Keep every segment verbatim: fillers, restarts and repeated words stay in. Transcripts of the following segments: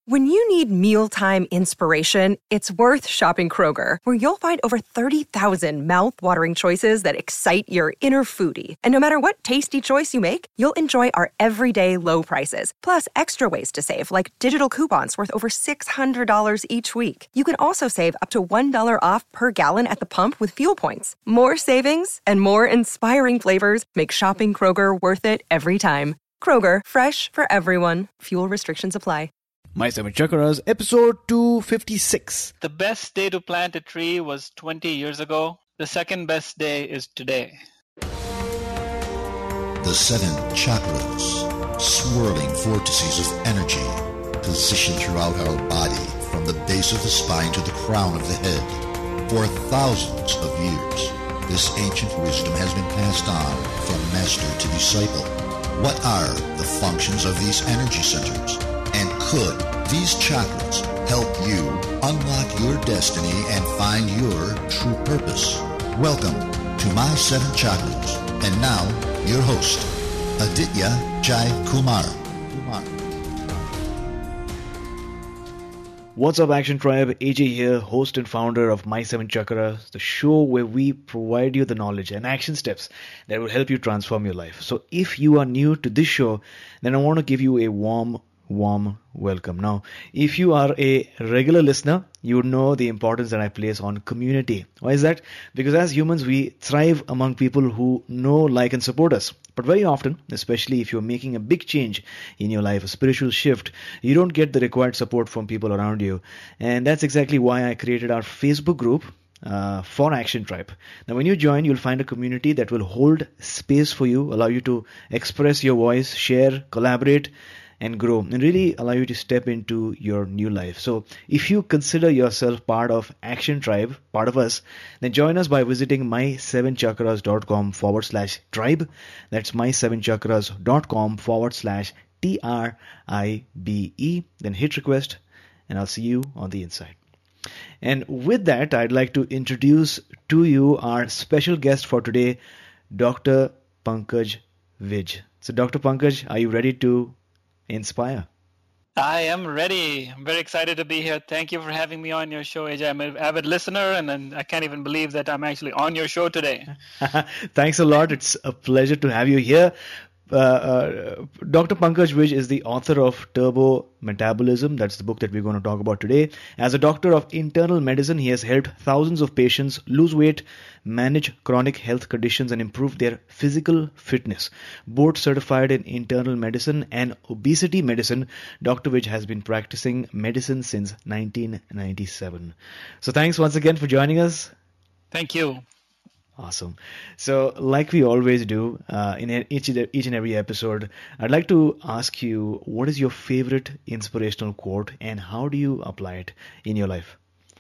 When you need mealtime inspiration, it's worth shopping Kroger, where you'll find over thirty thousand mouth-watering choices that excite your inner foodie. And no matter what tasty choice you make, you'll enjoy our everyday low prices, plus extra ways to save, like digital coupons worth over six hundred dollars each week. You can also save up to one dollar off per gallon at the pump with fuel points. More savings and more inspiring flavors make shopping Kroger worth it every time. Kroger, fresh for everyone. Fuel restrictions apply. My Seven Chakras, episode two fifty-six. The best day to plant a tree was twenty years ago. The second best day is today. The seven chakras, swirling vortices of energy, positioned throughout our body from the base of the spine to the crown of the head. For thousands of years, this ancient wisdom has been passed on from master to disciple. What are the functions of these energy centers? And could these chakras help you unlock your destiny and find your true purpose? Welcome to My Seven Chakras. And now, your host, Aditya Jai Kumar. Kumar. What's up, Action Tribe? A J here, host and founder of My Seven Chakras, the show where we provide you the knowledge and action steps that will help you transform your life. So if you are new to this show, then I want to give you a warm warm welcome. Now, if you are a regular listener, you would know the importance that I place on community. Why is that? Because as humans, we thrive among people who know, like, and support us. But very often, especially if you're making a big change in your life, a spiritual shift, you don't get the required support from people around you. And that's exactly why I created our Facebook group, Uh, for Action Tribe. Now, when you join, you'll find a community that will hold space for you, allow you to express your voice, share, collaborate, and grow, and really allow you to step into your new life. So if you consider yourself part of Action Tribe, part of us, then join us by visiting my seven chakras dot com forward slash tribe. That's my seven chakras dot com forward slash T R I B E. Then hit request, and I'll see you on the inside. And with that, I'd like to introduce to you our special guest for today, Doctor Pankaj Vij. So Doctor Pankaj, are you ready to inspire? I am ready. I'm very excited to be here. Thank you for having me on your show, A J. I'm an avid listener, and then I can't even believe that I'm actually on your show today. Thanks a lot. It's a pleasure to have you here. Uh, uh, Doctor Pankaj Vij is the author of Turbo Metabolism. That's the book that we're going to talk about today. As a doctor of internal medicine, he has helped thousands of patients lose weight, manage chronic health conditions, and improve their physical fitness. Board certified in internal medicine and obesity medicine, Doctor Vij has been practicing medicine since nineteen ninety-seven. So thanks once again for joining us. Thank you. Awesome. So like we always do uh, in each, each and every episode, I'd like to ask you, what is your favorite inspirational quote and how do you apply it in your life?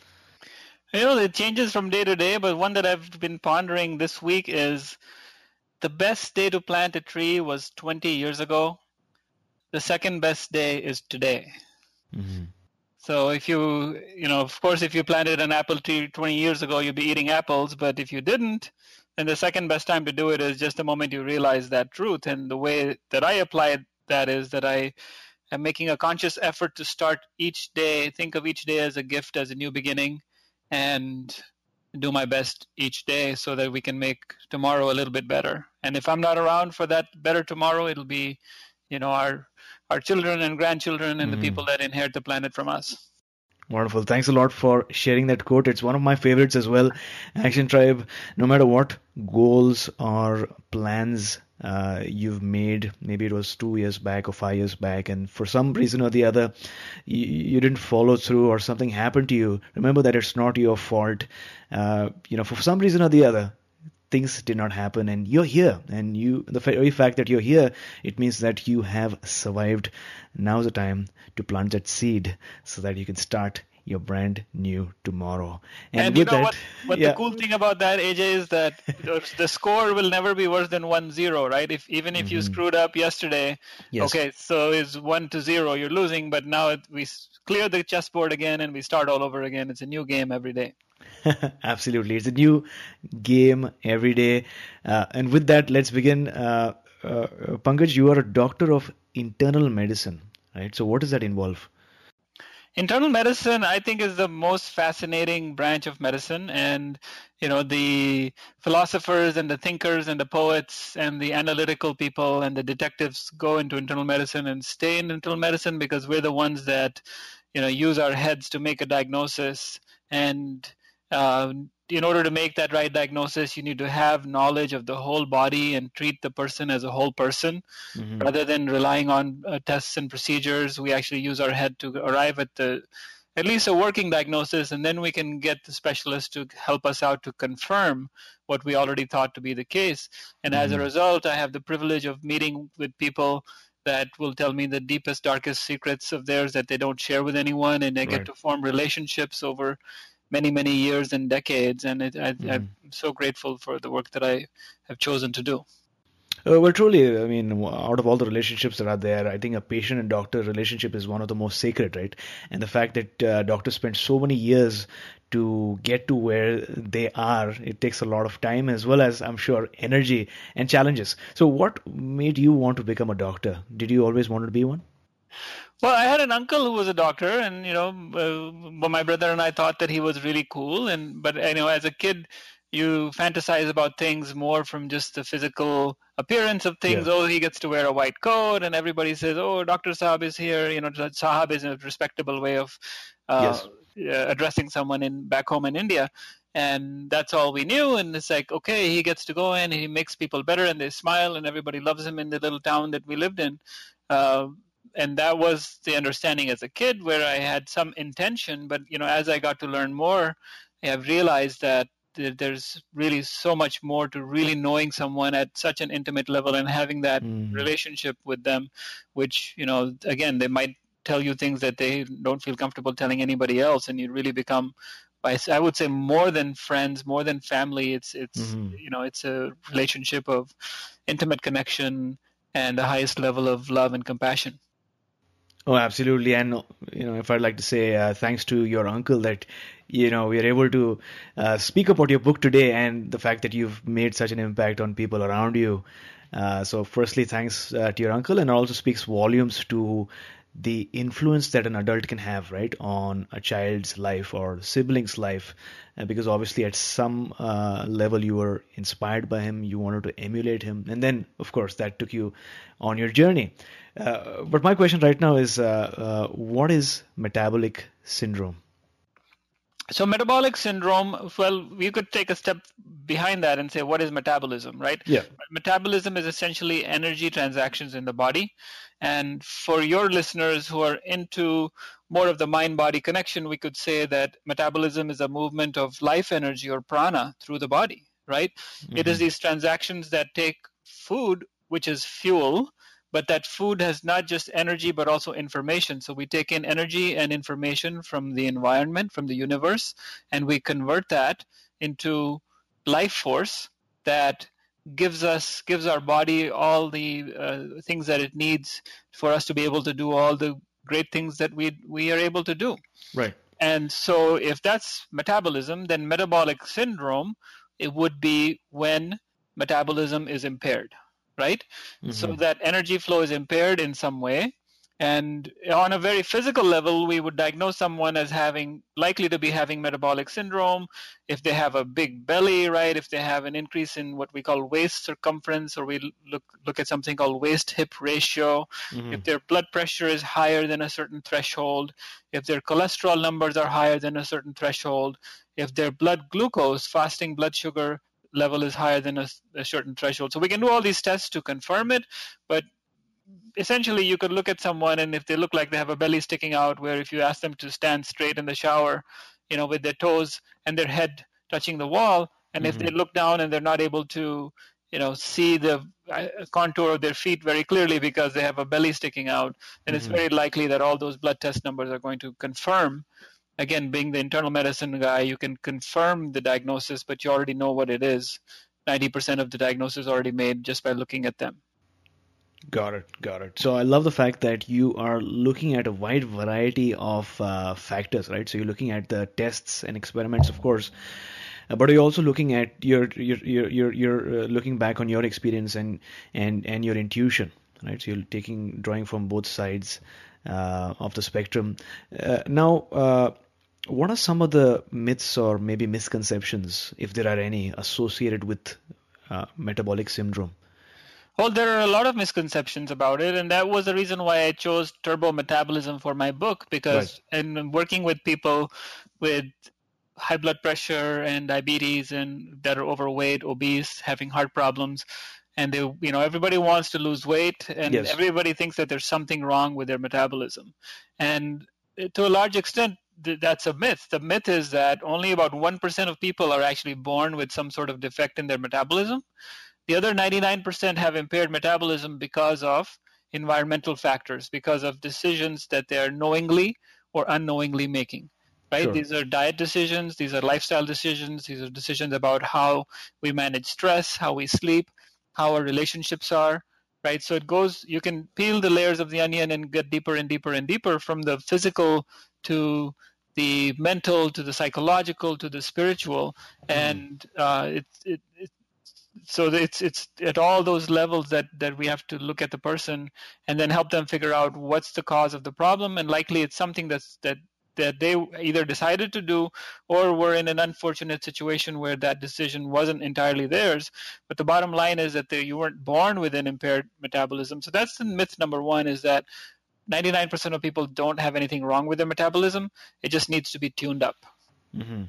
You know, it changes from day to day, but one that I've been pondering this week is the best day to plant a tree was twenty years ago. The second best day is today. Mm-hmm. So if you, you know, of course, if you planted an apple tree twenty years ago, you'd be eating apples. But if you didn't, then the second best time to do it is just the moment you realize that truth. And the way that I apply that is that I am making a conscious effort to start each day, think of each day as a gift, as a new beginning, and do my best each day so that we can make tomorrow a little bit better. And if I'm not around for that better tomorrow, it'll be, you know, our our children and grandchildren and mm. the people that inherit the planet from us. Wonderful. Thanks a lot for sharing that quote. It's one of my favorites as well. Action Tribe, no matter what goals or plans uh, you've made, maybe it was two years back or five years back, and for some reason or the other, you, you didn't follow through or something happened to you, remember that it's not your fault. Uh, you know, for some reason or the other, things did not happen and you're here, and you the very fact that you're here, it means that you have survived. Now's the time to plant that seed so that you can start your brand new tomorrow. And, and you know that, what, what yeah. the cool thing about that, A J, is that the score will never be worse than one zero, right? If even if mm-hmm. you screwed up yesterday, yes. okay, so it's one to zero, you're losing, but now we clear the chessboard again and we start all over again. It's a new game every day. Absolutely. It's a new game every day. Uh, and with that, let's begin. Uh, uh, Pankaj, you are a doctor of internal medicine, right? So what does that involve? Internal medicine, I think, is the most fascinating branch of medicine. And, you know, the philosophers and the thinkers and the poets and the analytical people and the detectives go into internal medicine and stay in internal medicine because we're the ones that, you know, use our heads to make a diagnosis. And uh, in order to make that right diagnosis, you need to have knowledge of the whole body and treat the person as a whole person. Mm-hmm. Rather than relying on uh, tests and procedures, we actually use our head to arrive at the at least a working diagnosis, and then we can get the specialist to help us out to confirm what we already thought to be the case. And mm-hmm. as a result, I have the privilege of meeting with people that will tell me the deepest, darkest secrets of theirs that they don't share with anyone, and they right. get to form relationships over many, many years and decades. And it, I, mm-hmm. I'm so grateful for the work that I have chosen to do. Uh, well, truly, I mean, out of all the relationships that are there, I think a patient and doctor relationship is one of the most sacred, right? And the fact that uh, doctors spend so many years to get to where they are, it takes a lot of time as well as, I'm sure, energy and challenges. So what made you want to become a doctor? Did you always want to be one? Well, I had an uncle who was a doctor, and, you know, uh, my brother and I thought that he was really cool. And but, you know, as a kid, you fantasize about things more from just the physical appearance of things. Yeah. Oh, he gets to wear a white coat, and everybody says, oh, Doctor Saab is here. You know, Saab is a respectable way of uh, yes. uh, addressing someone in back home in India. And that's all we knew. And it's like, okay, he gets to go in, he makes people better, and they smile, and everybody loves him in the little town that we lived in. Uh, and that was the understanding as a kid, where I had some intention. But, you know, as I got to learn more, I've realized that there's really so much more to really knowing someone at such an intimate level and having that mm. relationship with them, which, you know, again, they might tell you things that they don't feel comfortable telling anybody else. And you really become, I would say, more than friends, more than family. It's, it's mm-hmm. you know, it's a relationship of intimate connection and the highest level of love and compassion. Oh, absolutely. And, you know, if I'd like to say uh, thanks to your uncle that, you know, we are able to uh, speak about your book today and the fact that you've made such an impact on people around you. Uh, so firstly, thanks uh, to your uncle, and it also speaks volumes to the influence that an adult can have, right, on a child's life or sibling's life, uh, because obviously at some uh, level you were inspired by him, you wanted to emulate him, and then of course that took you on your journey. Uh, but my question right now is, uh, uh, what is metabolic syndrome? So metabolic syndrome, well, we could take a step behind that and say, what is metabolism, right? Yeah. Metabolism is essentially energy transactions in the body. And for your listeners who are into more of the mind-body connection, we could say that metabolism is a movement of life energy or prana through the body, right? Mm-hmm. It is these transactions that take food, which is fuel, but that food has not just energy, but also information. So we take in energy and information from the environment, from the universe, and we convert that into life force that gives us, gives our body all the uh, things that it needs for us to be able to do all the great things that we we are able to do. Right. And so if that's metabolism, then metabolic syndrome, it would be when metabolism is impaired. Right? Mm-hmm. So that energy flow is impaired in some way. And on a very physical level, we would diagnose someone as having, likely to be having metabolic syndrome if they have a big belly, right? If they have an increase in what we call waist circumference, or we look look at something called waist-hip ratio. Mm-hmm. If their blood pressure is higher than a certain threshold, if their cholesterol numbers are higher than a certain threshold, if their blood glucose, fasting blood sugar level is higher than a, a certain threshold. So we can do all these tests to confirm it, but essentially you could look at someone, and if they look like they have a belly sticking out, where if you ask them to stand straight in the shower, you know, with their toes and their head touching the wall, and mm-hmm. if they look down and they're not able to, you know, see the contour of their feet very clearly because they have a belly sticking out, then mm-hmm. it's very likely that all those blood test numbers are going to confirm. Again, being the internal medicine guy, you can confirm the diagnosis, but you already know what it is. ninety percent of the diagnosis is already made just by looking at them. Got it, got it. So I love the fact that you are looking at a wide variety of uh, factors, right? So you're looking at the tests and experiments, of course, uh, but you're also looking at your your your your you're uh, looking back on your experience and and and your intuition, right? So you're taking drawing from both sides. uh, of the spectrum. Uh, now, uh, what are some of the myths or maybe misconceptions, if there are any, associated with uh, metabolic syndrome? Well, there are a lot of misconceptions about it, and that was the reason why I chose turbo metabolism for my book, because right. in working with people with high blood pressure and diabetes and that are overweight, obese, having heart problems, and they, you know, everybody wants to lose weight, and yes. everybody thinks that there's something wrong with their metabolism. And to a large extent, that's a myth. The myth is that only about one percent of people are actually born with some sort of defect in their metabolism. The other ninety-nine percent have impaired metabolism because of environmental factors, because of decisions that they're knowingly or unknowingly making, right? Sure. These are diet decisions, these are lifestyle decisions, these are decisions about how we manage stress, how we sleep, how our relationships are, right? So it goes, you can peel the layers of the onion and get deeper and deeper and deeper, from the physical to the mental to the psychological to the spiritual, and uh, it, it, it so it's it's at all those levels that, that we have to look at the person and then help them figure out what's the cause of the problem, and likely it's something that's that that they either decided to do or were in an unfortunate situation where that decision wasn't entirely theirs. But the bottom line is that they, you weren't born with an impaired metabolism. So that's the myth number one, is that ninety-nine percent of people don't have anything wrong with their metabolism. It just needs to be tuned up. Mm-hmm.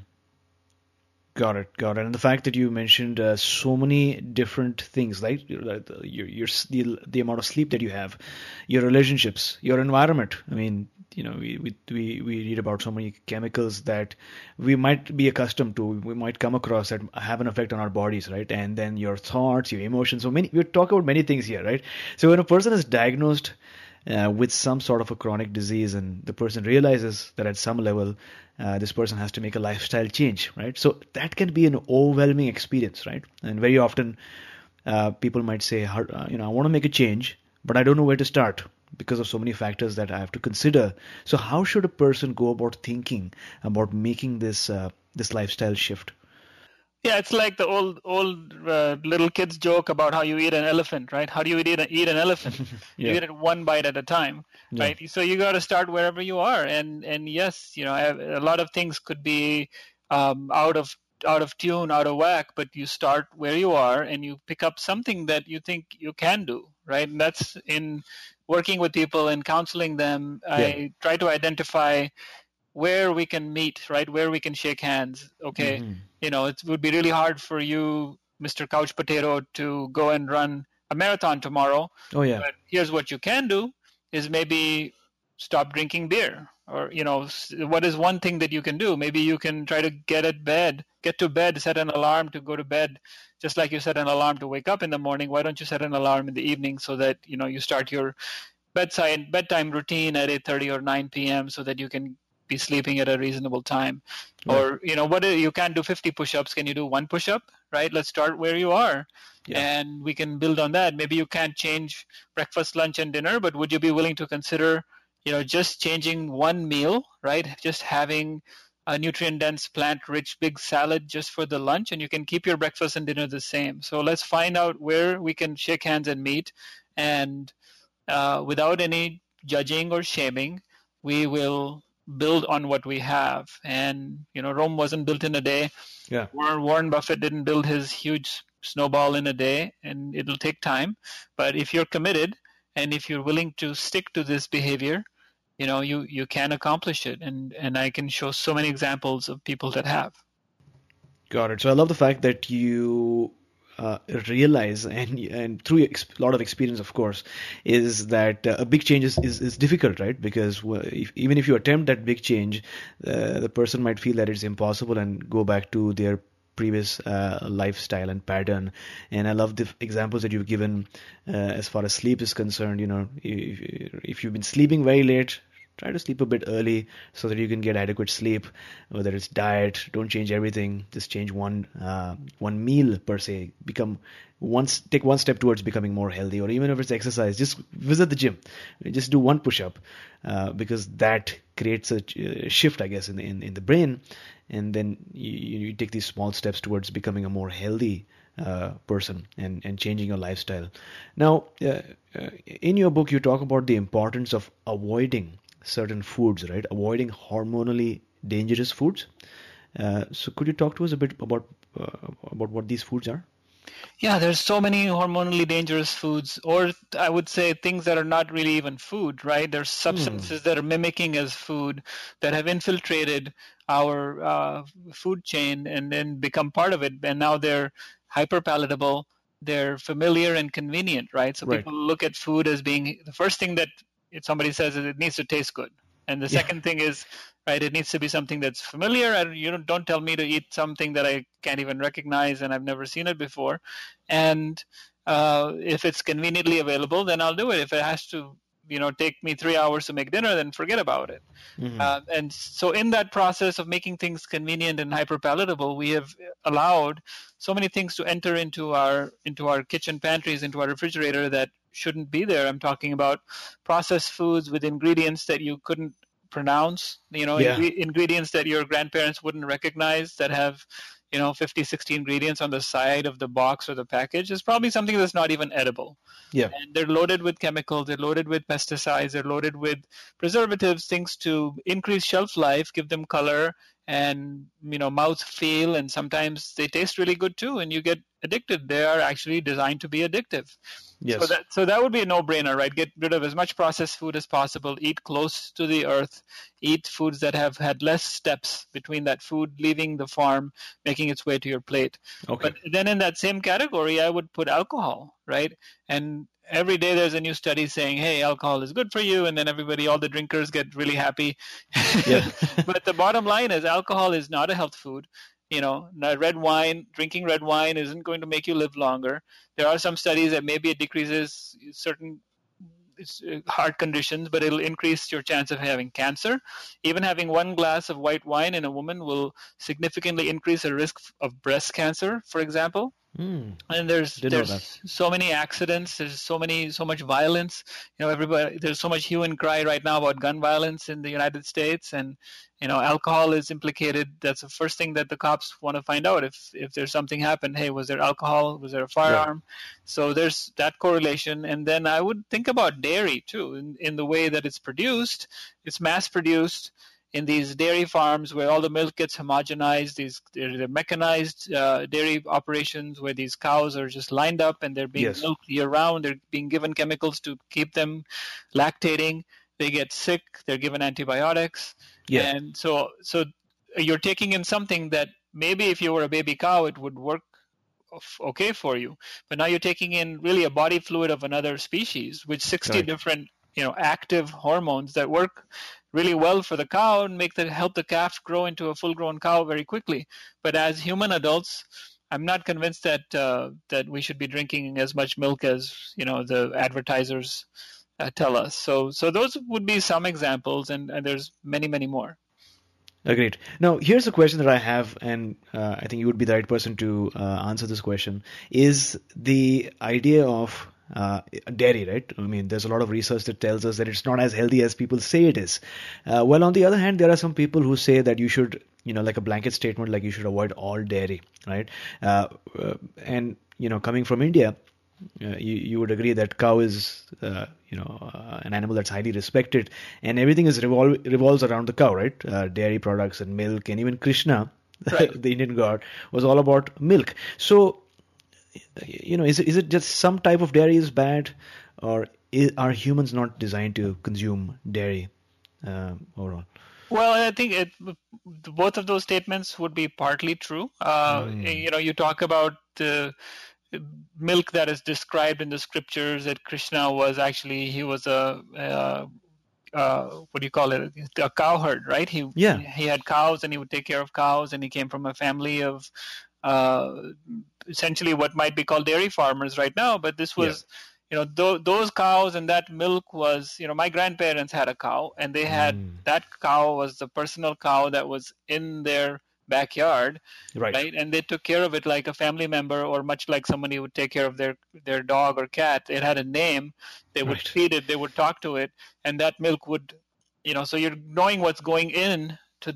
Got it, got it. And the fact that you mentioned uh, so many different things, right? Your, your, the, the amount of sleep that you have, your relationships, your environment. I mean, you know, we, we we we read about so many chemicals that we might be accustomed to, we might come across that have an effect on our bodies, right? And then your thoughts, your emotions. So many, we talk about many things here, right? So when a person is diagnosed Uh, with some sort of a chronic disease, and the person realizes that at some level uh, this person has to make a lifestyle change, right? So that can be an overwhelming experience, right? And very often uh, people might say, uh, you know, I want to make a change, but I don't know where to start because of so many factors that I have to consider. So how should a person go about thinking about making this uh, this lifestyle shift? Yeah, it's like the old old uh, little kids joke about how you eat an elephant, right? How do you eat, a, eat an elephant? yeah. You eat it one bite at a time, yeah. right? So you got to start wherever you are, and and yes, you know, a lot of things could be um, out of out of tune, out of whack, but you start where you are and you pick up something that you think you can do, right? And that's in working with people and counseling them. Yeah. I try to identify where we can meet, right? Where we can shake hands. Okay. Mm-hmm. You know, it would be really hard for you, Mister Couch Potato, to go and run a marathon tomorrow. Oh, yeah. But here's what you can do is maybe stop drinking beer. Or, you know, what is one thing that you can do? Maybe you can try to get at bed, get to bed, set an alarm to go to bed, just like you set an alarm to wake up in the morning. Why don't you set an alarm in the evening so that, you know, you start your bedside bedtime routine at eight thirty or nine p.m. so that you can be sleeping at a reasonable time. Right. Or, you know, what you can't do fifty push-ups. Can you do one push-up, right? Let's start where you are. Yeah. And we can build on that. Maybe you can't change breakfast, lunch, and dinner, but would you be willing to consider, you know, just changing one meal, right? Just having a nutrient-dense, plant-rich big salad just for the lunch, and you can keep your breakfast and dinner the same. So let's find out where we can shake hands and meet, and uh, without any judging or shaming, we will build on what we have. And, you know, Rome wasn't built in a day. Yeah. Warren, Warren Buffett didn't build his huge snowball in a day, and it'll take time. But if you're committed and if you're willing to stick to this behavior, you know, you, you can accomplish it. And, and I can show so many examples of people that have. Got it. So I love the fact that you Uh, realize, and and through a lot of experience, of course, is that uh, a big change is, is, is difficult, right? Because if, even if you attempt that big change, uh, the person might feel that it's impossible and go back to their previous uh, lifestyle and pattern. And I love the examples that you've given uh, as far as sleep is concerned. You know, if, if you've been sleeping very late, try to sleep a bit early so that you can get adequate sleep. Whether it's diet, don't change everything. Just change one uh, one meal per se. Become once take one step towards becoming more healthy. Or even if it's exercise, just visit the gym. Just do one push-up uh, because that creates a shift, I guess, in the, in, in the brain. And then you, you take these small steps towards becoming a more healthy uh, person and, and changing your lifestyle. Now, uh, uh, in your book, you talk about the importance of avoiding certain foods, right? Avoiding hormonally dangerous foods. Uh, so, could you talk to us a bit about uh, about what these foods are? Yeah, there's so many hormonally dangerous foods, or I would say things that are not really even food, right? There's substances mm. that are mimicking as food that have infiltrated our uh, food chain and then become part of it, and now they're hyperpalatable, they're familiar and convenient, right? So right. people look at food as being the first thing that if somebody says is it needs to taste good. And the yeah. second thing is, right, it needs to be something that's familiar. And you don't, don't tell me to eat something that I can't even recognize and I've never seen it before. And uh, if it's conveniently available, then I'll do it. If it has to, you know, take me three hours to make dinner, then forget about it. Mm-hmm. Uh, and so in that process of making things convenient and hyperpalatable, we have allowed so many things to enter into our into our kitchen pantries, into our refrigerator that shouldn't be there. I'm talking about processed foods with ingredients that you couldn't pronounce, you know, yeah. ing- ingredients that your grandparents wouldn't recognize that have, you know, fifty, sixty ingredients on the side of the box or the package. Is probably something that's not even edible. Yeah. And they're loaded with chemicals, they're loaded with pesticides, they're loaded with preservatives, things to increase shelf life, give them color and, you know, mouth feel, and sometimes they taste really good too, and you get addicted. They are actually designed to be addictive. Yes. So that so that would be a no-brainer, right? Get rid of as much processed food as possible. Eat close to the earth. Eat foods that have had less steps between that food leaving the farm, making its way to your plate. Okay. But then in that same category, I would put alcohol, right? And every day there's a new study saying, hey, alcohol is good for you. And then everybody, all the drinkers get really happy. Yeah. But the bottom line is alcohol is not a health food. You know, red wine, drinking red wine isn't going to make you live longer. There are some studies that maybe it decreases certain heart conditions, but it'll increase your chance of having cancer. Even having one glass of white wine in a woman will significantly increase the risk of breast cancer, for example. Mm. And there's there's so many accidents. There's so many so much violence. You know, everybody. There's so much hue and cry right now about gun violence in the United States, and you know, alcohol is implicated. That's the first thing that the cops want to find out. If if there's something happened, hey, was there alcohol? Was there a firearm? Yeah. So there's that correlation. And then I would think about dairy too, in, in the way that it's produced. It's mass produced in these dairy farms where all the milk gets homogenized. These they're, they're mechanized uh, dairy operations where these cows are just lined up and they're being yes. milked year round. They're being given chemicals to keep them lactating. They get sick. They're given antibiotics. Yeah. And so, so you're taking in something that maybe if you were a baby cow, it would work okay for you. But now you're taking in really a body fluid of another species with sixty right. different, you know, active hormones that work really well for the cow and make the help the calf grow into a full-grown cow very quickly. But as human adults, I'm not convinced that uh, that we should be drinking as much milk as, you know, the advertisers uh, tell us. So, so those would be some examples, and, and there's many, many more. Agreed. Now, here's a question that I have, and uh, I think you would be the right person to uh, answer this question, is the idea of uh, dairy, right? I mean, there's a lot of research that tells us that it's not as healthy as people say it is. Uh, well, on the other hand, there are some people who say that you should, you know, like a blanket statement, like you should avoid all dairy, right? Uh, uh, and, you know, coming from India, Uh, you, you would agree that cow is, uh, you know, uh, an animal that's highly respected, and everything is revol- revolves around the cow, right? Uh, dairy products and milk, and even Krishna, right. the Indian god, was all about milk. So, you know, is it, is it just some type of dairy is bad, or is, are humans not designed to consume dairy uh, overall? Well, I think it, both of those statements would be partly true. Uh, mm. You know, you talk about the milk that is described in the scriptures that Krishna was actually, he was a, uh, uh, what do you call it, a cowherd, right? He yeah. he had cows and he would take care of cows, and he came from a family of uh, essentially what might be called dairy farmers right now. But this was, yeah. you know, th- those cows and that milk was, you know, my grandparents had a cow, and they had, mm. that cow was the personal cow that was in their backyard, right. right? And they took care of it like a family member, or much like somebody would take care of their their dog or cat. It had a name. They would right. feed it. They would talk to it, and that milk would, you know. So you're knowing what's going in to that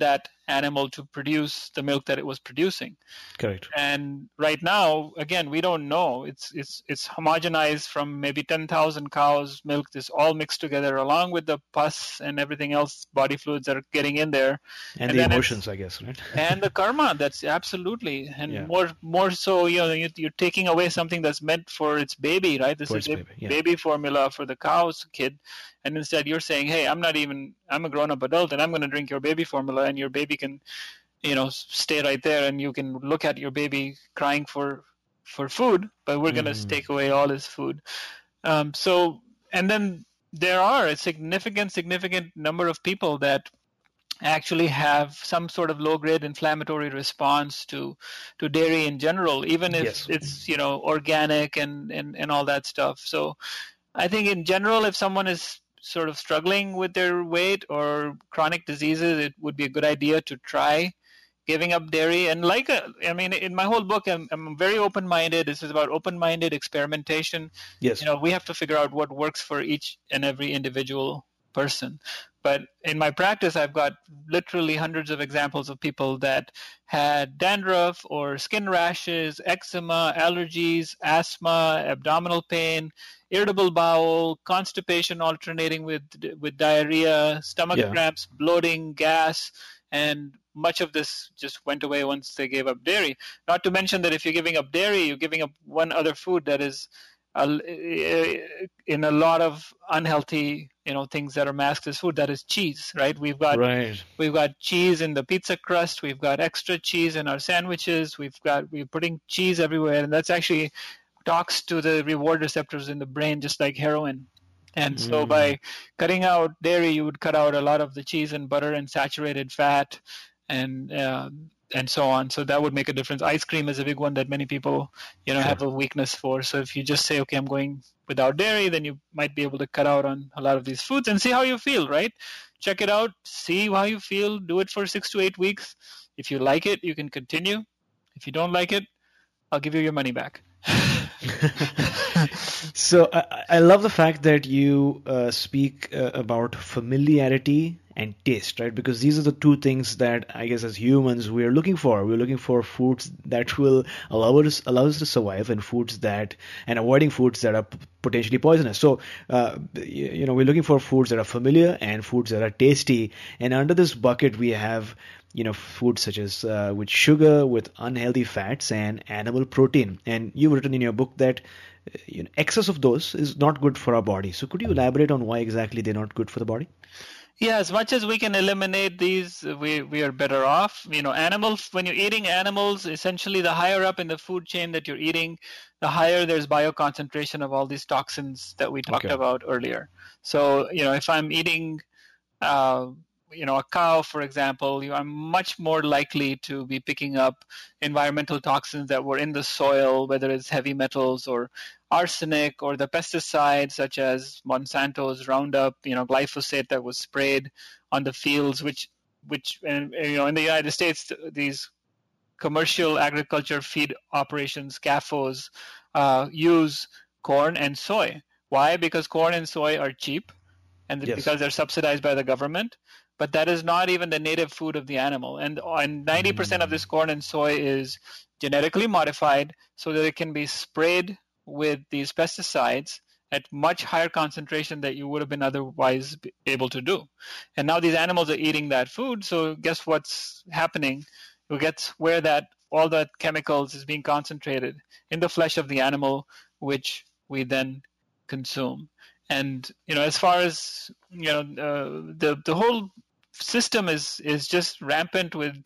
animal to produce the milk that it was producing. Correct. And right now, again, we don't know. It's it's it's homogenized from maybe ten thousand cows' milk. This all mixed together, along with the pus and everything else, body fluids that are getting in there, and, and the emotions, I guess, right? And the karma. That's absolutely, and yeah. more more so, you know, you, you're taking away something that's meant for its baby, right? This for is a baby, yeah. baby formula for the cow's kid, and instead you're saying, hey, I'm not even, I'm a grown-up adult, and I'm going to drink your baby formula, and your baby can, you know, stay right there, and you can look at your baby crying for for food, but we're going to mm. take away all his food. Um, so, and then there are a significant, significant number of people that actually have some sort of low-grade inflammatory response to to dairy in general, even if yes. it's, you know, organic and, and, and all that stuff. So I think in general, if someone is sort of struggling with their weight or chronic diseases, it would be a good idea to try giving up dairy. And like, a, I mean, in my whole book, I'm, I'm very open-minded. This is about open-minded experimentation. Yes. You know, we have to figure out what works for each and every individual person. But in my practice, I've got literally hundreds of examples of people that had dandruff or skin rashes, eczema, allergies, asthma, abdominal pain, irritable bowel, constipation alternating with with diarrhea, stomach yeah. cramps, bloating, gas, and much of this just went away once they gave up dairy. Not to mention that if you're giving up dairy, you're giving up one other food that is uh, in a lot of unhealthy, you know, things that are masked as food. That is cheese, right? We've got right. we've got cheese in the pizza crust. We've got extra cheese in our sandwiches. We've got we're putting cheese everywhere, and that's actually talks to the reward receptors in the brain, just like heroin. And so mm. by cutting out dairy, you would cut out a lot of the cheese and butter and saturated fat and uh, and so on. So that would make a difference. Ice cream is a big one that many people, you know, sure. have a weakness for. So if you just say, okay, I'm going without dairy, then you might be able to cut out on a lot of these foods and see how you feel, right? Check it out, see how you feel, do it for six to eight weeks. If you like it, you can continue. If you don't like it, I'll give you your money back. So I, I love the fact that you uh, speak uh, about familiarity and taste, right? Because these are the two things that I guess as humans we are looking for. We're looking for foods that will allow us allow us to survive, and foods that and avoiding foods that are p- potentially poisonous. So uh, you, you know we're looking for foods that are familiar and foods that are tasty. And under this bucket we have you know foods such as uh, with sugar, with unhealthy fats, and animal protein. And you've written in your book that uh, you know, excess of those is not good for our body. So could you elaborate on why exactly they're not good for the body? Yeah, as much as we can eliminate these, we, we are better off. You know, animals, when you're eating animals, essentially the higher up in the food chain that you're eating, the higher there's bioconcentration of all these toxins that we talked okay. about earlier. So, you know, if I'm eating, uh, you know, a cow, for example, you, I'm much more likely to be picking up environmental toxins that were in the soil, whether it's heavy metals or arsenic or the pesticides such as Monsanto's Roundup, you know, glyphosate that was sprayed on the fields, which, which, and, you know, in the United States, these commercial agriculture feed operations, C A F Os, uh, use corn and soy. Why? Because corn and soy are cheap, and yes. because they're subsidized by the government. But that is not even the native food of the animal. And, and ninety percent mm. of this corn and soy is genetically modified so that it can be sprayed with these pesticides at much higher concentration that you would have been otherwise able to do. And now these animals are eating that food, so guess what's happening? You get where that all that chemicals is being concentrated in the flesh of the animal, which we then consume. And you know, as far as you know, uh, the the whole system is is just rampant with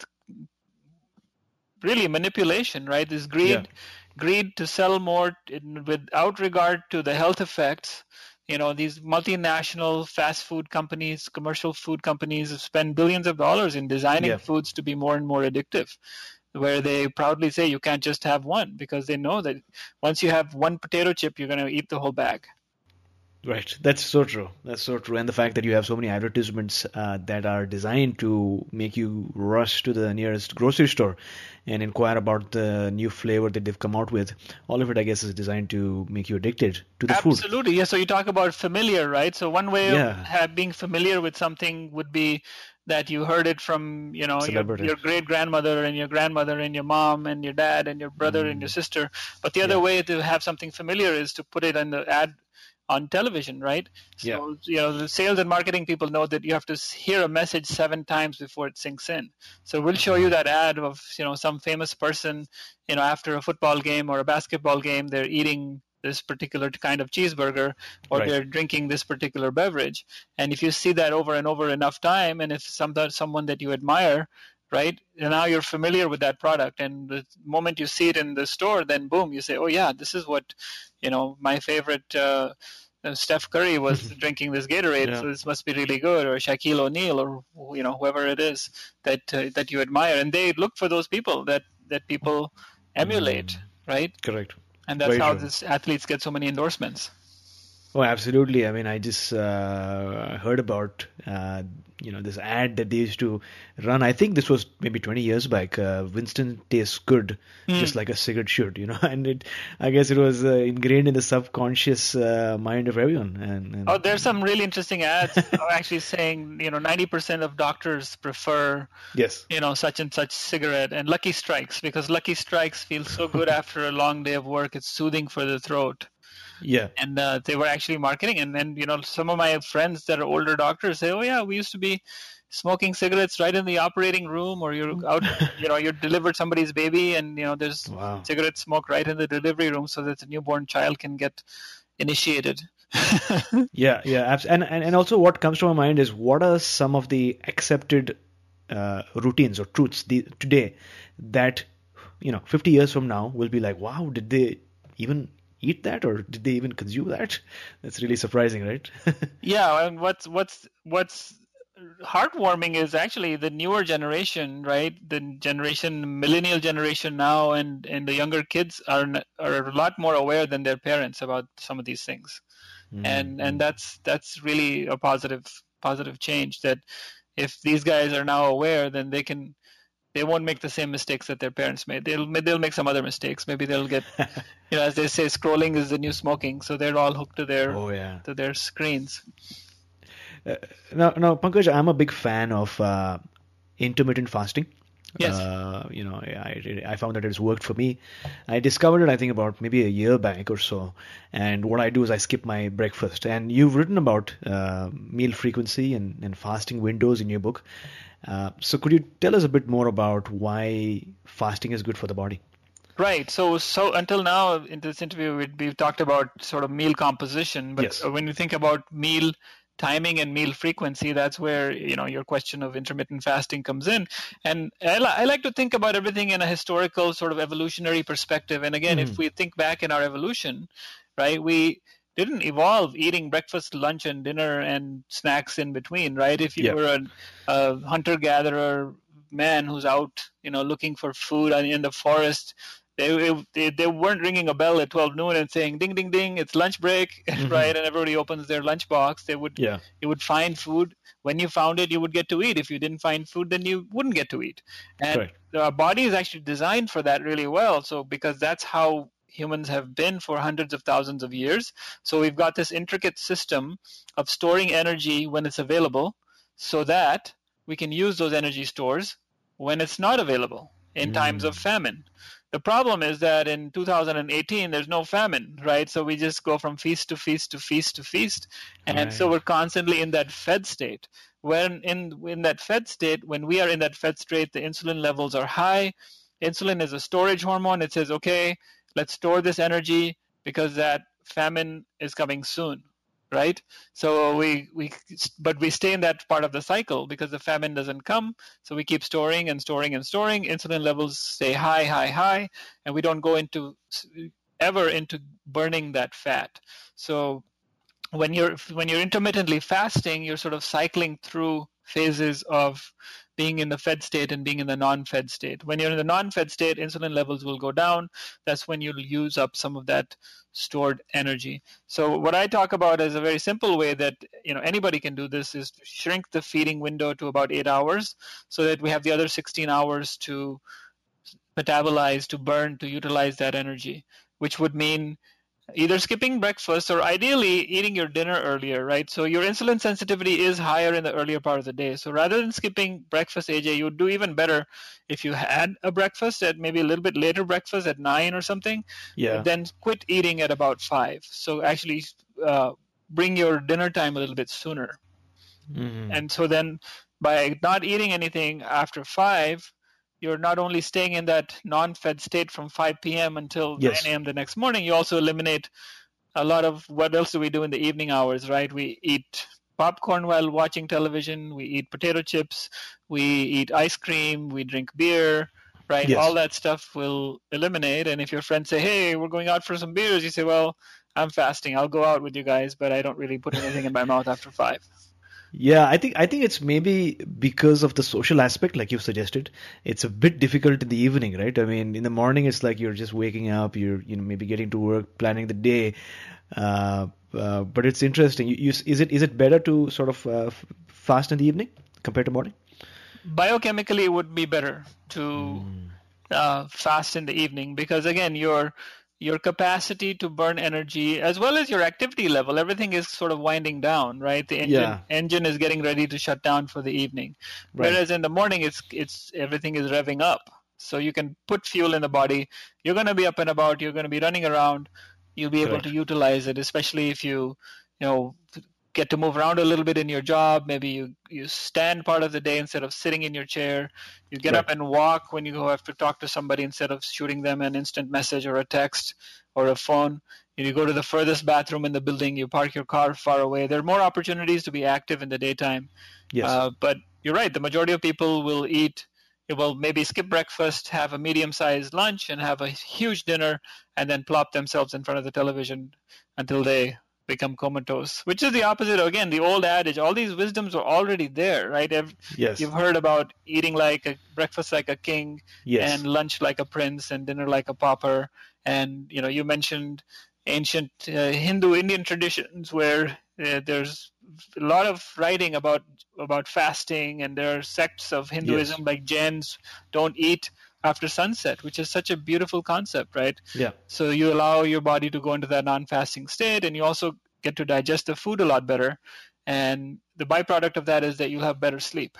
really manipulation, right? This greed. Yeah. Greed to sell more in, without regard to the health effects. You know, these multinational fast food companies, commercial food companies spend billions of dollars in designing yeah. foods to be more and more addictive, where they proudly say you can't just have one because they know that once you have one potato chip, you're going to eat the whole bag. Right. That's so true. That's so true. And the fact that you have so many advertisements uh, that are designed to make you rush to the nearest grocery store and inquire about the new flavor that they've come out with. All of it, I guess, is designed to make you addicted to the Absolutely. food. Absolutely. Yeah. So you talk about familiar, right? So one way yeah. of have, being familiar with something would be that you heard it from, you know, your, Celebrity. your great grandmother and your grandmother and your mom and your dad and your brother and your sister. But the other Yeah. way to have something familiar is to put it in the ad on television, right? So, Yeah. you know, the sales and marketing people know that you have to s- hear a message seven times before it sinks in. So we'll show you that ad of, you know, some famous person, you know, after a football game or a basketball game, they're eating this particular kind of cheeseburger, or Right. they're drinking this particular beverage. And if you see that over and over enough time, and if some someone that you admire, right, and now you're familiar with that product, and the moment you see it in the store, then boom, you say, oh yeah, this is what, you know, my favorite uh, uh, Steph Curry was drinking this Gatorade, Yeah. so this must be really good, or Shaquille O'Neal, or, you know, whoever it is that uh, that you admire, and they look for those people that that people emulate, right? Correct. And that's Very how true. these athletes get so many endorsements. Oh, absolutely. I mean, I just uh, heard about uh, you know this ad that they used to run. I think this was maybe twenty years back. Uh, Winston tastes good, just like a cigarette should, you know. And it, I guess it was uh, ingrained in the subconscious uh, mind of everyone. And, and Oh, there's some really interesting ads actually saying, you know, ninety percent of doctors prefer, yes, you know, such and such cigarette, and Lucky Strikes, because Lucky Strikes feels so good after a long day of work. It's soothing for the throat. yeah, And uh, they were actually marketing. And then, you know, some of my friends that are older doctors say, oh, yeah, we used to be smoking cigarettes right in the operating room, or you're out, you know, you delivered somebody's baby, and, you know, there's Wow. cigarette smoke right in the delivery room so that the newborn child can get initiated. yeah, yeah. abs- And, and and also, what comes to my mind is what are some of the accepted uh, routines or truths the, today that you know fifty years from now will be like, wow, did they even eat that, or did they even consume that? That's really surprising, right? Yeah, and what's what's what's heartwarming is actually the newer generation, right? The generation, millennial generation now, and and the younger kids are n- are a lot more aware than their parents about some of these things, and and that's that's really a positive positive change. That if these guys are now aware, then they can they won't make the same mistakes that their parents made. They'll they'll make some other mistakes. Maybe they'll get, you know, as they say, scrolling is the new smoking. So they're all hooked to their Oh yeah. to their screens. Uh, now, now, Pankaj, I'm a big fan of uh, intermittent fasting. Yes. Uh, you know, I, I found that it's worked for me. I discovered it, I think, about maybe a year back or so. And what I do is I skip my breakfast. And you've written about uh, meal frequency and, and fasting windows in your book. Uh, so could you tell us a bit more about why fasting is good for the body? Right. So, so until now in this interview, we- we've talked about sort of meal composition, but Yes. when you think about meal timing and meal frequency, that's where, you know, your question of intermittent fasting comes in. And I, li- I like to think about everything in a historical sort of evolutionary perspective. And again, if we think back in our evolution, right, we didn't evolve eating breakfast, lunch, and dinner and snacks in between, right? If you Yeah. were a, a hunter-gatherer man who's out, you know, looking for food in the forest, they, they they weren't ringing a bell at twelve noon and saying ding ding ding, it's lunch break, right? And everybody opens their lunch box. They would Yeah. you would find food. When you found it, you would get to eat. If you didn't find food, then you wouldn't get to eat. And Correct. our body is actually designed for that really well. So because that's how humans have been for hundreds of thousands of years. So we've got this intricate system of storing energy when it's available, so that we can use those energy stores when it's not available in times of famine. The problem is that in two thousand eighteen, there's no famine, right? So we just go from feast to feast to feast to feast. And so Right. we're constantly in that fed state. When in, in that fed state, when we are in that fed state, the insulin levels are high. Insulin is a storage hormone. It says, okay, let's store this energy because that famine is coming soon, right? So we, we but we stay in that part of the cycle because the famine doesn't come. So we keep storing and storing and storing. Insulin levels stay high, high, high, and we don't go into ever into burning that fat. So when you're when you're intermittently fasting, you're sort of cycling through phases of being in the fed state and being in the non-fed state. When you're in the non-fed state, insulin levels will go down. That's when you'll use up some of that stored energy. So what I talk about is a very simple way that, you know, anybody can do this, is to shrink the feeding window to about eight hours so that we have the other sixteen hours to metabolize, to burn, to utilize that energy, which would mean either skipping breakfast or ideally eating your dinner earlier, right? So your insulin sensitivity is higher in the earlier part of the day. So rather than skipping breakfast, A J, you would do even better if you had a breakfast at maybe a little bit later breakfast at nine or something. Yeah. Then quit eating at about five. So actually uh, bring your dinner time a little bit sooner. Mm-hmm. And so then by not eating anything after five, you're not only staying in that non-fed state from five p.m. until Yes. nine a.m. the next morning, you also eliminate a lot of what else do we do in the evening hours, right? We eat popcorn while watching television, we eat potato chips, we eat ice cream, we drink beer, right? Yes. All that stuff will eliminate. And if your friends say, hey, we're going out for some beers, you say, well, I'm fasting. I'll go out with you guys, but I don't really put anything in my mouth after five. Yeah, I think I think it's maybe because of the social aspect, like you suggested. It's a bit difficult in the evening, right? I mean, in the morning, it's like you're just waking up, you're you know maybe getting to work, planning the day. Uh, uh, but it's interesting. You, you, is it is it better to sort of uh, fast in the evening compared to morning? Biochemically, it would be better to mm. uh, fast in the evening because again, your your capacity to burn energy as well as your activity level, everything is sort of winding down, right? The engine Yeah. engine is getting ready to shut down for the evening. Right. Whereas in the morning, it's it's everything is revving up. So you can put fuel in the body. You're going to be up and about. You're going to be running around. You'll be able Correct. to utilize it, especially if you, you know, get to move around a little bit in your job. Maybe you, you stand part of the day instead of sitting in your chair. You get Right. up and walk when you go have to talk to somebody instead of shooting them an instant message or a text or a phone. You go to the furthest bathroom in the building. You park your car far away. There are more opportunities to be active in the daytime. Yes. Uh, but you're right. The majority of people will eat, will maybe skip breakfast, have a medium-sized lunch, and have a huge dinner, and then plop themselves in front of the television until they become comatose, which is the opposite. Again, the old adage, all these wisdoms are already there, right? Yes. You've heard about eating like a breakfast like a king, Yes. and lunch like a prince, and dinner like a pauper. And you know, you mentioned ancient uh, Hindu Indian traditions where uh, there's a lot of writing about about fasting, and there are sects of Hinduism Yes. like Jains don't eat after sunset, which is such a beautiful concept, right? Yeah. So you allow your body to go into that non-fasting state, and you also get to digest the food a lot better. And the byproduct of that is that you'll have better sleep.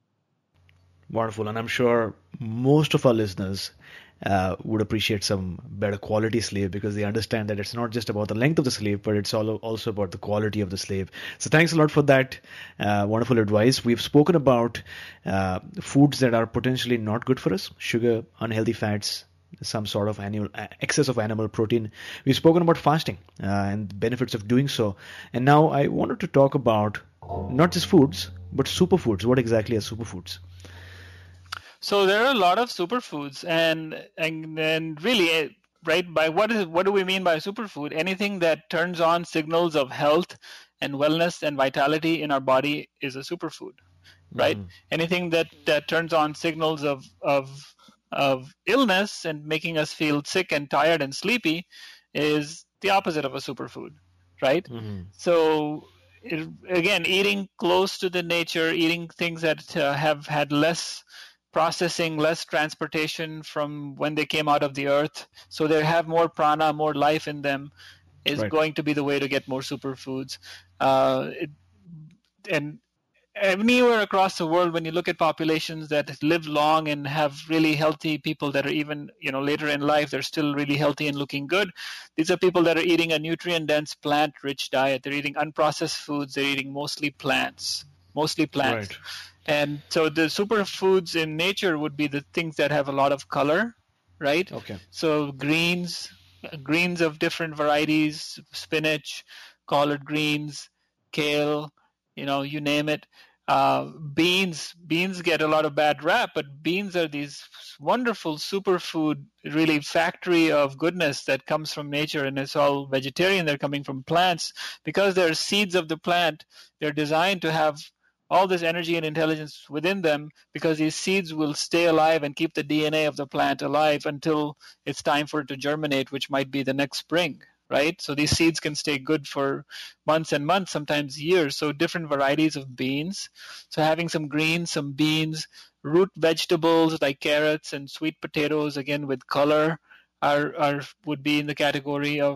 Wonderful. And I'm sure most of our listeners uh, would appreciate some better quality sleep because they understand that it's not just about the length of the sleep, but it's all also about the quality of the sleep. So thanks a lot for that uh, wonderful advice. We've spoken about uh, foods that are potentially not good for us: sugar, unhealthy fats, some sort of animal excess of animal protein. We've spoken about fasting uh, and the benefits of doing so. And now I wanted to talk about not just foods, but superfoods. What exactly are superfoods? So there are a lot of superfoods, and and and really, right? By what is what do we mean by superfood? Anything that turns on signals of health and wellness and vitality in our body is a superfood, right? Mm-hmm. Anything that, that turns on signals of of of illness and making us feel sick and tired and sleepy is the opposite of a superfood, right? Mm-hmm. So it, again, eating close to the nature, eating things that uh, have had less processing, less transportation from when they came out of the earth, so they have more prana, more life in them, is right. going to be the way to get more superfoods. Uh, it, and anywhere across the world, when you look at populations that live long and have really healthy people that are even, you know, later in life, they're still really healthy and looking good. These are people that are eating a nutrient-dense, plant-rich diet. They're eating unprocessed foods. They're eating mostly plants, mostly plants. Right. And so the superfoods in nature would be the things that have a lot of color, right? Okay. So greens, greens of different varieties, spinach, collard greens, kale, you know, you name it. Uh, beans, beans get a lot of bad rap, but beans are these wonderful superfood, really factory of goodness that comes from nature, and it's all vegetarian. They're coming from plants because they're seeds of the plant. They're designed to have all this energy and intelligence within them because these seeds will stay alive and keep the D N A of the plant alive until it's time for it to germinate, which might be the next spring, right? So these seeds can stay good for months and months, sometimes years. So different varieties of beans. So having some greens, some beans, root vegetables like carrots and sweet potatoes, again with color, are, are would be in the category of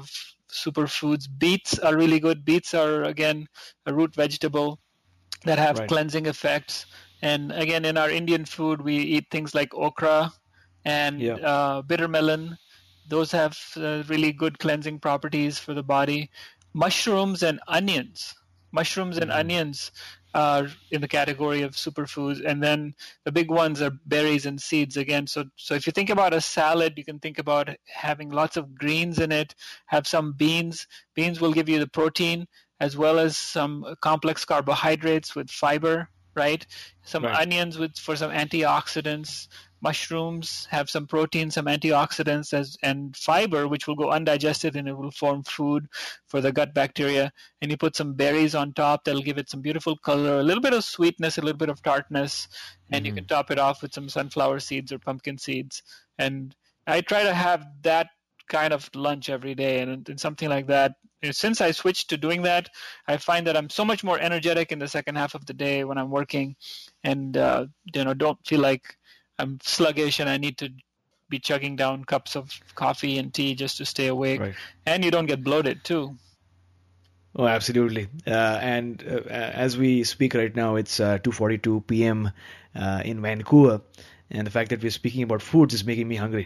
superfoods. Beets are really good. Beets are, again, a root vegetable that have Right. cleansing effects. And again, in our Indian food, we eat things like okra and Yeah. uh, bitter melon. Those have uh, really good cleansing properties for the body. Mushrooms and onions. Mushrooms and onions are in the category of superfoods. And then the big ones are berries and seeds again. So, so if you think about a salad, you can think about having lots of greens in it, have some beans. Beans will give you the protein as well as some complex carbohydrates with fiber, right? Some Right. onions with for some antioxidants. Mushrooms have some protein, some antioxidants, as, and fiber, which will go undigested and it will form food for the gut bacteria. And you put some berries on top, that'll give it some beautiful color, a little bit of sweetness, a little bit of tartness, and you can top it off with some sunflower seeds or pumpkin seeds. And I try to have that kind of lunch every day, and, and something like that. Since I switched to doing that, I find that I'm so much more energetic in the second half of the day when I'm working, and uh, you know, don't feel like I'm sluggish and I need to be chugging down cups of coffee and tea just to stay awake. Right. And you don't get bloated too. Oh, absolutely. Uh, and uh, as we speak right now, it's uh, two forty-two p.m. Uh, in Vancouver. And the fact that we're speaking about foods is making me hungry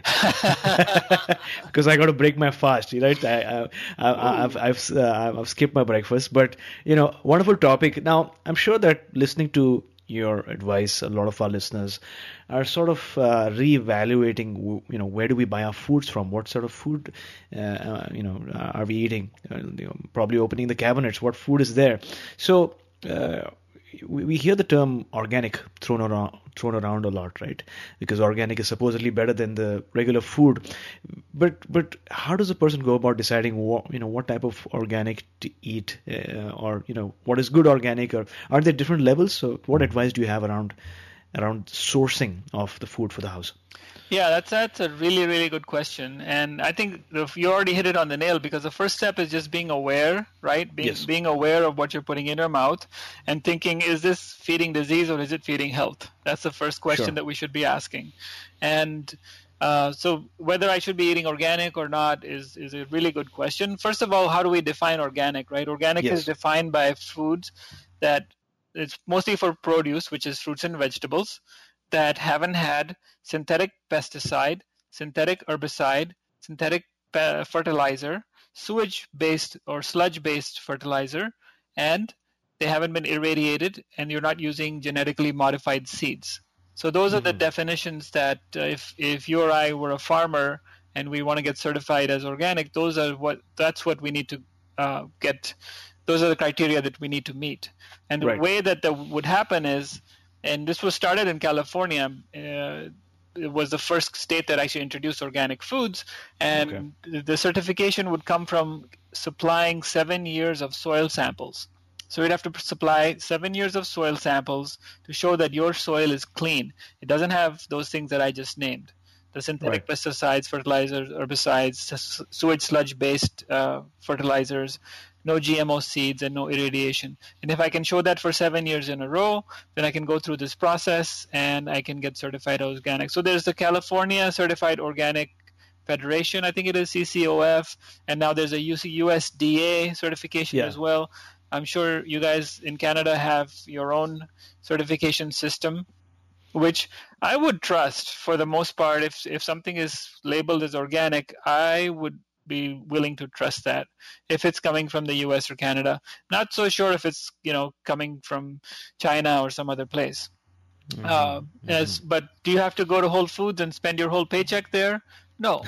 because I got to break my fast, right? I, I, I, I've I've, uh, I've skipped my breakfast, but you know, wonderful topic. Now, I'm sure that listening to your advice, a lot of our listeners are sort of uh, reevaluating, you know, where do we buy our foods from? What sort of food, uh, uh, you know, are we eating? Uh, you know, probably opening the cabinets. What food is there? So. Uh, We, we hear the term organic thrown around, thrown around a lot, right? Because organic is supposedly better than the regular food. But but how does a person go about deciding what, you know, what type of organic to eat, uh, or you know, what is good organic, or are there different levels? So what advice do you have around around sourcing of the food for the house? Yeah, that's that's a really, really good question. And I think you already hit it on the nail, because the first step is just being aware, right? Being, Yes. being aware of what you're putting in your mouth and thinking, is this feeding disease or is it feeding health? That's the first question Sure. that we should be asking. And uh, so whether I should be eating organic or not is, is a really good question. First of all, how do we define organic, right? Organic Yes. is defined by foods that it's mostly for produce, which is fruits and vegetables, that haven't had synthetic pesticide, synthetic herbicide, synthetic pe- fertilizer, sewage-based or sludge-based fertilizer, and they haven't been irradiated, and you're not using genetically modified seeds. So those are the definitions that uh, if if you or I were a farmer and we want to get certified as organic, those are what that's what we need to uh, get. Those are the criteria that we need to meet. And the Right. way that that would happen is, and this was started in California. Uh, it was the first state that actually introduced organic foods, and Okay. the certification would come from supplying seven years of soil samples. So you'd have to supply seven years of soil samples to show that your soil is clean. It doesn't have those things that I just named. The synthetic Right. pesticides, fertilizers, herbicides, s- sewage sludge-based uh, fertilizers, no G M O seeds, and no irradiation. And if I can show that for seven years in a row, then I can go through this process and I can get certified organic. So there's the California Certified Organic Federation, I think it is C C O F, and now there's a U S D A certification Yeah. as well. I'm sure you guys in Canada have your own certification system, which I would trust for the most part. If if something is labeled as organic, I would be willing to trust that if it's coming from the U S or Canada. Not so sure if it's, you know, coming from China or some other place. Mm-hmm. Uh, as, but do you have to go to Whole Foods and spend your whole paycheck there? No.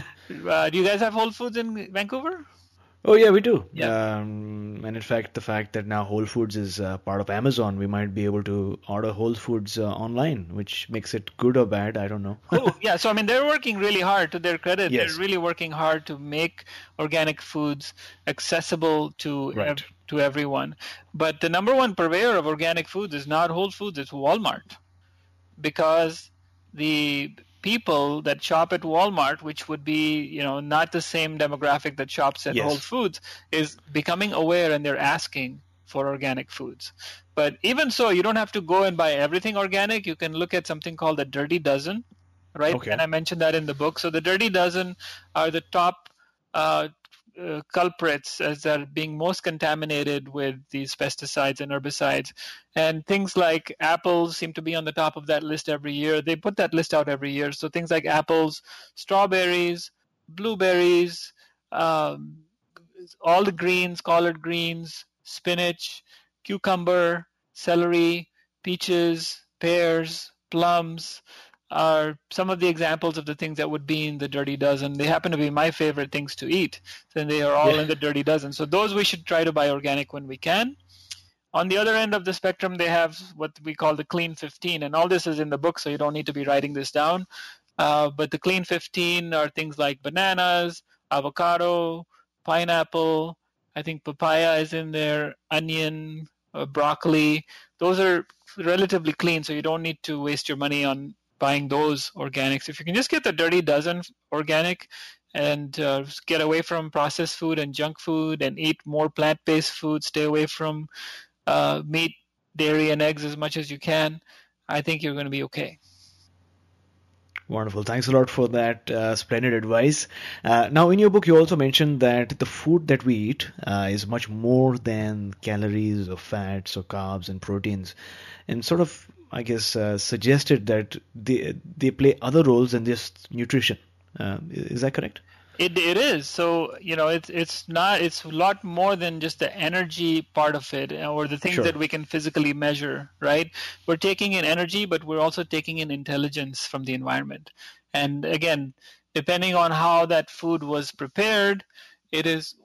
uh, do you guys have Whole Foods in Vancouver? Oh yeah, we do. Yeah. Um, and in fact, the fact that now Whole Foods is uh, part of Amazon, we might be able to order Whole Foods uh, online, which makes it good or bad. I don't know. Oh, yeah. So, I mean, they're working really hard. To their credit, Yes. they're really working hard to make organic foods accessible to Right. ev- to everyone. But the number one purveyor of organic foods is not Whole Foods, it's Walmart. Because the people that shop at Walmart, which would be, you know, not the same demographic that shops at Yes. Whole Foods, is becoming aware and they're asking for organic foods. But even so, you don't have to go and buy everything organic. You can look at something called the Dirty Dozen, right? Okay. And I mentioned that in the book. So the Dirty Dozen are the top uh, uh, culprits as are being most contaminated with these pesticides and herbicides. And things like apples seem to be on the top of that list every year. They put that list out every year. So things like apples, strawberries, blueberries, um, all the greens, collard greens, spinach, cucumber, celery, peaches, pears, plums are some of the examples of the things that would be in the dirty dozen. They happen to be my favorite things to eat, and they are all yeah. in the dirty dozen. So those we should try to buy organic when we can. On the other end of the spectrum, they have what we call the Clean fifteen, and all this is in the book, so you don't need to be writing this down. Uh, but the Clean fifteen are things like bananas, avocado, pineapple, I think papaya is in there, onion, uh, broccoli. Those are relatively clean, so you don't need to waste your money on buying those organics. If you can just get the dirty dozen organic and uh, get away from processed food and junk food and eat more plant-based food, stay away from uh, meat, dairy, and eggs as much as you can, I think you're going to be okay. Wonderful. Thanks a lot for that uh, splendid advice. Uh, now, in your book, you also mentioned that the food that we eat uh, is much more than calories or fats or carbs and proteins, and sort of, I guess, uh, suggested that they they play other roles than just nutrition. Uh, is that correct? It it is. So, you know, it's it's not it's a lot more than just the energy part of it or the things sure. that we can physically measure, right? We're taking in energy, but we're also taking in intelligence from the environment. And again, depending on how that food was prepared, it is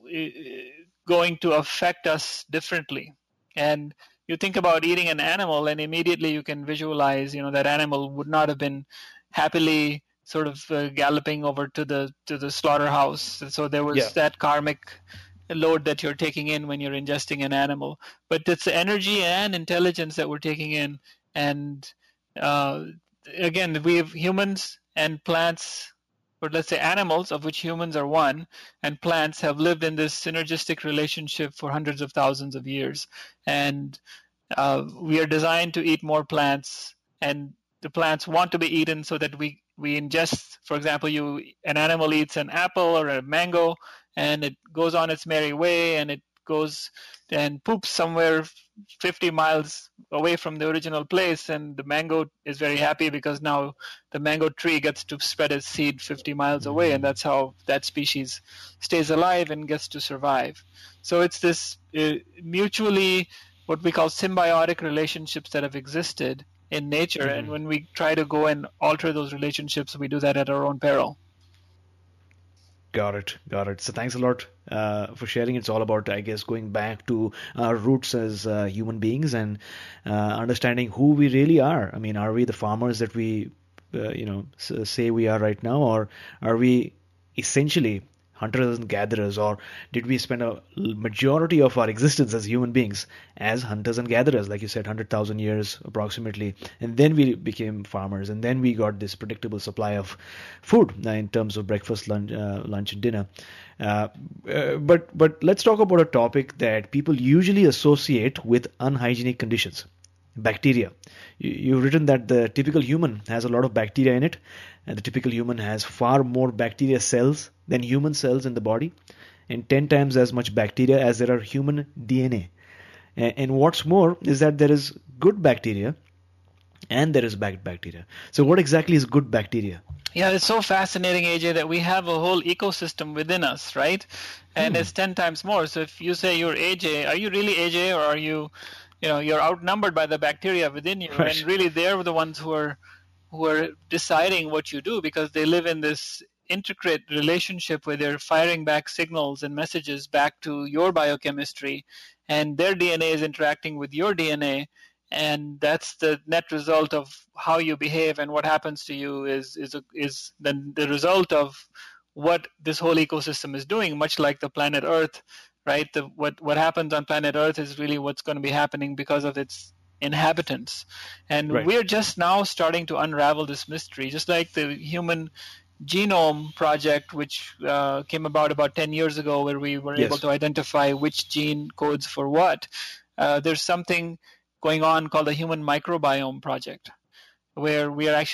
going to affect us differently. And you think about eating an animal and immediately you can visualize, you know, that animal would not have been happily sort of uh, galloping over to the to the slaughterhouse. So there was yeah. that karmic load that you're taking in when you're ingesting an animal. But it's energy and intelligence that we're taking in. And uh, again, we have humans and plants, or let's say animals, of which humans are one, and plants have lived in this synergistic relationship for hundreds of thousands of years. And uh, we are designed to eat more plants, and the plants want to be eaten so that we we ingest, for example, you an animal eats an apple or a mango, and it goes on its merry way, and it goes and poops somewhere fifty miles away from the original place, and the mango is very happy because now the mango tree gets to spread its seed fifty miles away, and that's how that species stays alive and gets to survive. So it's this uh, mutually, what we call symbiotic relationships that have existed in nature, mm-hmm. and when we try to go and alter those relationships, we do that at our own peril. Got it, got it. So thanks a lot uh, for sharing. It's all about, I guess, going back to our roots as uh, human beings and uh, understanding who we really are. I mean, are we the farmers that we, uh, you know, say we are right now, or are we essentially hunters and gatherers, or did we spend a majority of our existence as human beings as hunters and gatherers, like you said, one hundred thousand years approximately, and then we became farmers, and then we got this predictable supply of food uh, in terms of breakfast, lunch, uh, lunch and dinner. Uh, uh, but but let's talk about a topic that people usually associate with unhygienic conditions. Bacteria. You, you've written that the typical human has a lot of bacteria in it, and the typical human has far more bacteria cells than human cells in the body, and ten times as much bacteria as there are human D N A. And, and what's more is that there is good bacteria and there is bad bacteria. So what exactly is good bacteria? Yeah, it's so fascinating, A J, that we have a whole ecosystem within us, right? And hmm. it's ten times more. So if you say you're A J, are you really A J, or are you You know, you're outnumbered by the bacteria within you, right. And really they're the ones who are who are deciding what you do, because they live in this intricate relationship where they're firing back signals and messages back to your biochemistry, and their D N A is interacting with your D N A, and that's the net result of how you behave, and what happens to you is is a, is then the result of what this whole ecosystem is doing, much like the planet Earth. Right, the, what what happens on planet Earth is really what's going to be happening because of its inhabitants, and right. we're just now starting to unravel this mystery. Just like the Human Genome Project, which uh, came about about ten years ago, where we were yes. able to identify which gene codes for what. Uh, there's something going on called the Human Microbiome Project, where we are actually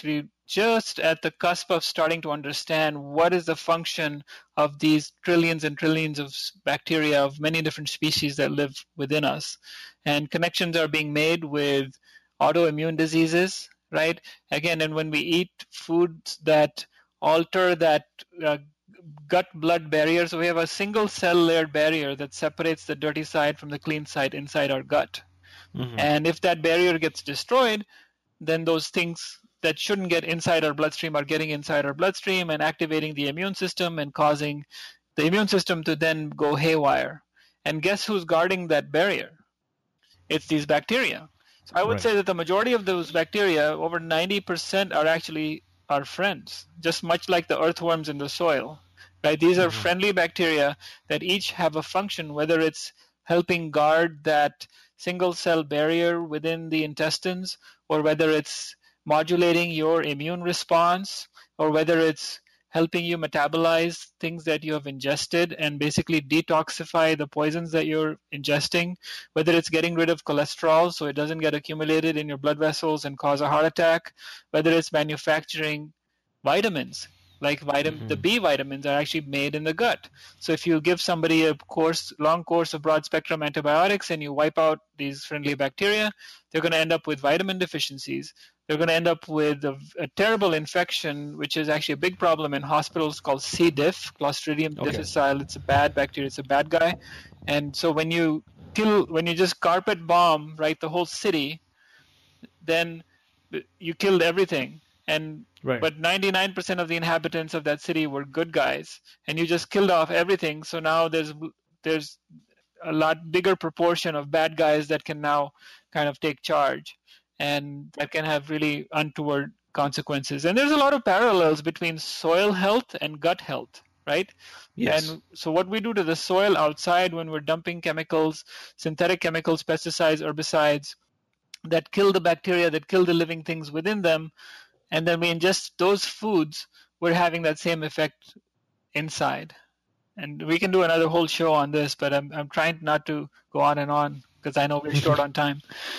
just at the cusp of starting to understand what is the function of these trillions and trillions of bacteria of many different species that live within us. And connections are being made with autoimmune diseases, right? Again, and when we eat foods that alter that uh, gut-blood barrier, so we have a single cell layered barrier that separates the dirty side from the clean side inside our gut. Mm-hmm. And if that barrier gets destroyed, then those things that shouldn't get inside our bloodstream are getting inside our bloodstream and activating the immune system and causing the immune system to then go haywire. And guess who's guarding that barrier? It's these bacteria. So I would right. say that the majority of those bacteria, over ninety percent, are actually our friends, just much like the earthworms in the soil. Right? These are mm-hmm. friendly bacteria that each have a function, whether it's helping guard that single cell barrier within the intestines, or whether it's modulating your immune response, or whether it's helping you metabolize things that you have ingested and basically detoxify the poisons that you're ingesting, whether it's getting rid of cholesterol so it doesn't get accumulated in your blood vessels and cause a heart attack, whether it's manufacturing vitamins. Like vitamin, mm-hmm. the B vitamins are actually made in the gut. So if you give somebody a course, long course of broad-spectrum antibiotics and you wipe out these friendly bacteria, they're going to end up with vitamin deficiencies. They're going to end up with a, a terrible infection, which is actually a big problem in hospitals, called C. diff, Clostridium okay. difficile. It's a bad bacteria. It's a bad guy. And so when you kill, when you just carpet bomb, right, the whole city, then you killed everything. And right. But ninety-nine percent of the inhabitants of that city were good guys, and you just killed off everything. So now there's there's a lot bigger proportion of bad guys that can now kind of take charge, and that can have really untoward consequences. And there's a lot of parallels between soil health and gut health, right? Yes. And so what we do to the soil outside when we're dumping chemicals, synthetic chemicals, pesticides, herbicides, that kill the bacteria, that kill the living things within them, and then we ingest those foods, we're having that same effect inside. And we can do another whole show on this, but I'm I'm trying not to go on and on because I know we're short on time.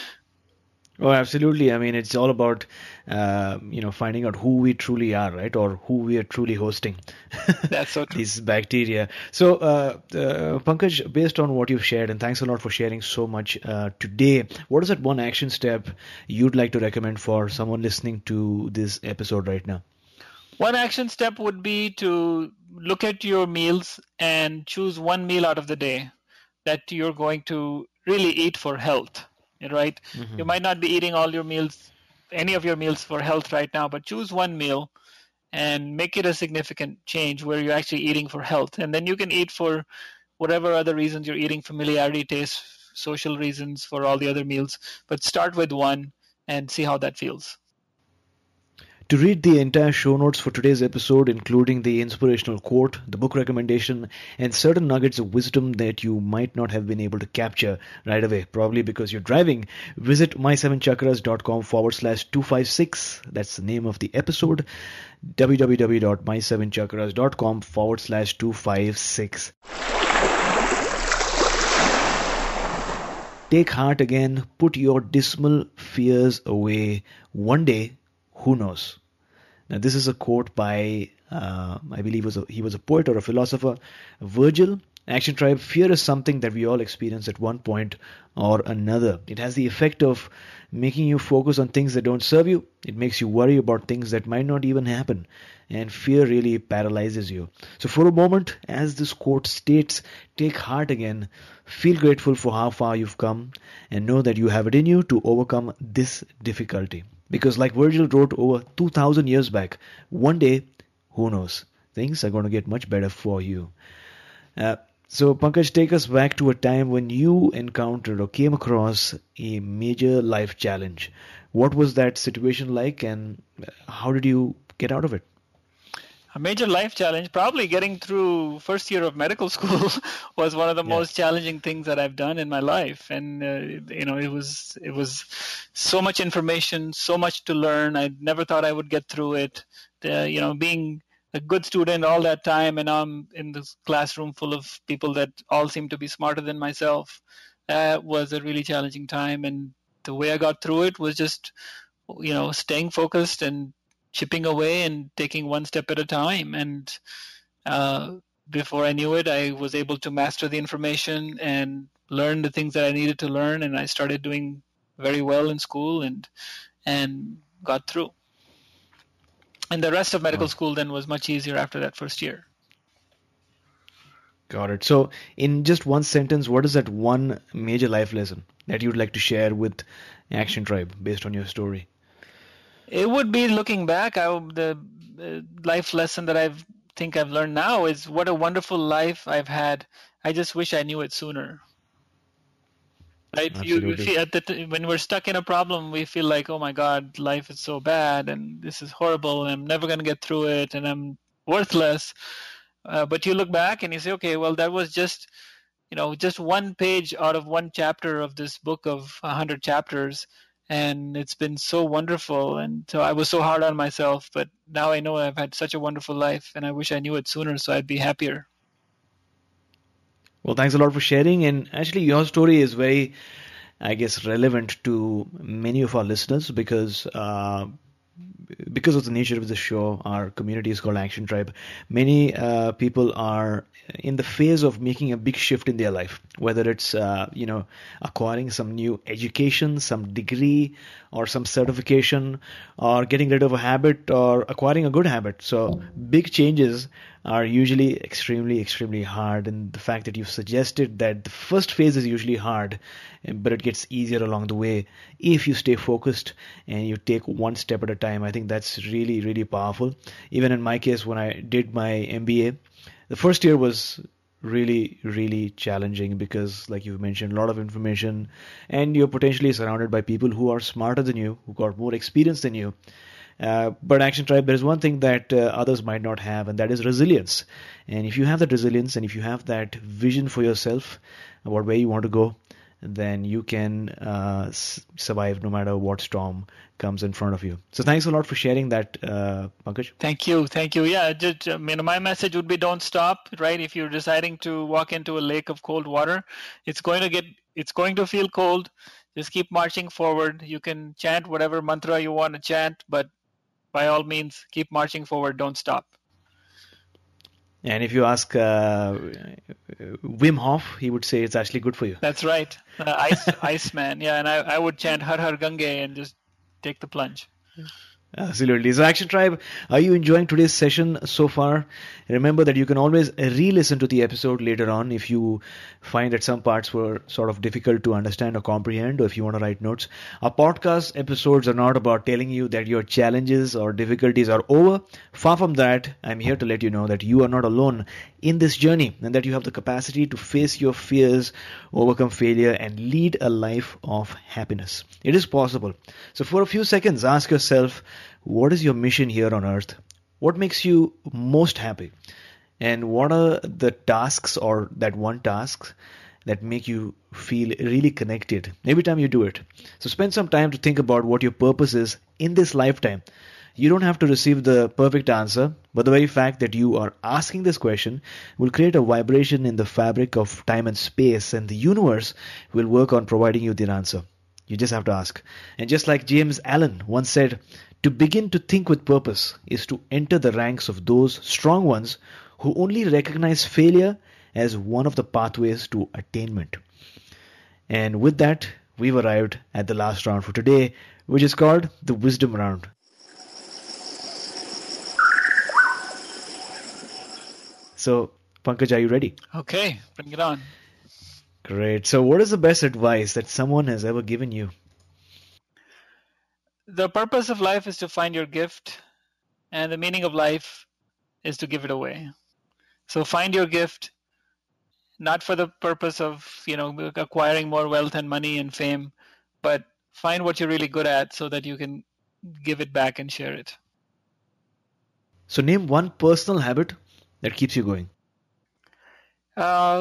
Oh, absolutely. I mean, it's all about, uh, you know, finding out who we truly are, right? Or who we are truly hosting. That's so true. These bacteria. So, uh, uh, Pankaj, based on what you've shared, and thanks a lot for sharing so much uh, today, what is that one action step you'd like to recommend for someone listening to this episode right now? One action step would be to look at your meals and choose one meal out of the day that you're going to really eat for health. Right? Mm-hmm. You might not be eating all your meals, any of your meals for health right now, but choose one meal and make it a significant change where you're actually eating for health. And then you can eat for whatever other reasons you're eating, familiarity, taste, social reasons for all the other meals. But start with one and see how that feels. To read the entire show notes for today's episode, including the inspirational quote, the book recommendation, and certain nuggets of wisdom that you might not have been able to capture right away, probably because you're driving, visit my seven chakras dot com forward slash two five six. That's the name of the episode. w w w dot my seven chakras dot com forward slash two five six. Take heart again. Put your dismal fears away. One day, who knows? Now, this is a quote by, uh, I believe was a, he was a poet or a philosopher, Virgil. Action Tribe, fear is something that we all experience at one point or another. It has the effect of making you focus on things that don't serve you. It makes you worry about things that might not even happen. And fear really paralyzes you. So for a moment, as this quote states, take heart again. Feel grateful for how far you've come and know that you have it in you to overcome this difficulty. Because like Virgil wrote over two thousand years back, one day, who knows, things are going to get much better for you. Uh, so Pankaj, take us back to a time when you encountered or came across a major life challenge. What was that situation like and how did you get out of it? A major life challenge, probably getting through first year of medical school was one of the yeah. most challenging things that I've done in my life. And, uh, you know, it was it was so much information, so much to learn. I never thought I would get through it. Uh, you know, being a good student all that time, and now I'm in this classroom full of people that all seem to be smarter than myself. That was a really challenging time. And the way I got through it was just, you know, staying focused and chipping away and taking one step at a time. And uh, before I knew it, I was able to master the information and learn the things that I needed to learn. And I started doing very well in school and and got through. And the rest of medical Wow. school then was much easier after that first year. Got it. So, in just one sentence, what is that one major life lesson that you'd like to share with Action Tribe based on your story? It would be looking back. I, the uh, life lesson that I think I've learned now is what a wonderful life I've had. I just wish I knew it sooner. Right? You, you Absolutely. feel at the t- when we're stuck in a problem, we feel like, oh my God, life is so bad, and this is horrible, and I'm never going to get through it, and I'm worthless. Uh, but you look back and you say, okay, well, that was just, you know, just one page out of one chapter of this book of a hundred chapters, and it's been so wonderful. And so I was so hard on myself, but now I know I've had such a wonderful life, and I wish I knew it sooner so I'd be happier. Well, thanks a lot for sharing. And actually, your story is very, I guess, relevant to many of our listeners because uh, because of the nature of the show, our community is called Action Tribe. Many uh, people are in the phase of making a big shift in their life, whether it's uh, you know acquiring some new education, some degree, or some certification, or getting rid of a habit, or acquiring a good habit. So big changes are usually extremely, extremely hard. And the fact that you've suggested that the first phase is usually hard, but it gets easier along the way if you stay focused and you take one step at a time. I think that's really, really powerful. Even in my case, when I did my M B A, the first year was really, really challenging because, like you mentioned, a lot of information, and you're potentially surrounded by people who are smarter than you, who got more experience than you. Uh, but Action Tribe, there's one thing that uh, others might not have, and that is resilience. And if you have that resilience and if you have that vision for yourself about where you want to go, then you can uh, s- survive no matter what storm comes in front of you. So thanks a lot for sharing that, uh, Pankaj. Thank you. Thank you. Yeah, just, I mean, my message would be don't stop, right? If you're deciding to walk into a lake of cold water, it's going to get, it's going to feel cold. Just keep marching forward. You can chant whatever mantra you want to chant, but by all means, keep marching forward. Don't stop. And if you ask uh, Wim Hof, he would say it's actually good for you. That's right. Uh, ice, Iceman. Yeah, and I, I would chant Har Har Gange and just take the plunge. Absolutely. So Action Tribe, are you enjoying today's session so far? Remember that you can always re-listen to the episode later on if you find that some parts were sort of difficult to understand or comprehend, or if you want to write notes. Our podcast episodes are not about telling you that your challenges or difficulties are over. Far from that, I'm here to let you know that you are not alone in this journey and that you have the capacity to face your fears, overcome failure, and lead a life of happiness. It is possible. So for a few seconds, ask yourself, what is your mission here on earth? What makes you most happy? And what are the tasks or that one task that make you feel really connected every time you do it? So spend some time to think about what your purpose is in this lifetime. You don't have to receive the perfect answer, but the very fact that you are asking this question will create a vibration in the fabric of time and space, and the universe will work on providing you the answer. You just have to ask. And just like James Allen once said, to begin to think with purpose is to enter the ranks of those strong ones who only recognize failure as one of the pathways to attainment. And with that, we've arrived at the last round for today, which is called the Wisdom Round. So, Pankaj, are you ready? Okay, bring it on. Great. So, what is the best advice that someone has ever given you? The purpose of life is to find your gift, and the meaning of life is to give it away. So find your gift, not for the purpose of, you know, acquiring more wealth and money and fame, but find what you're really good at so that you can give it back and share it. So, name one personal habit that keeps you going. Uh,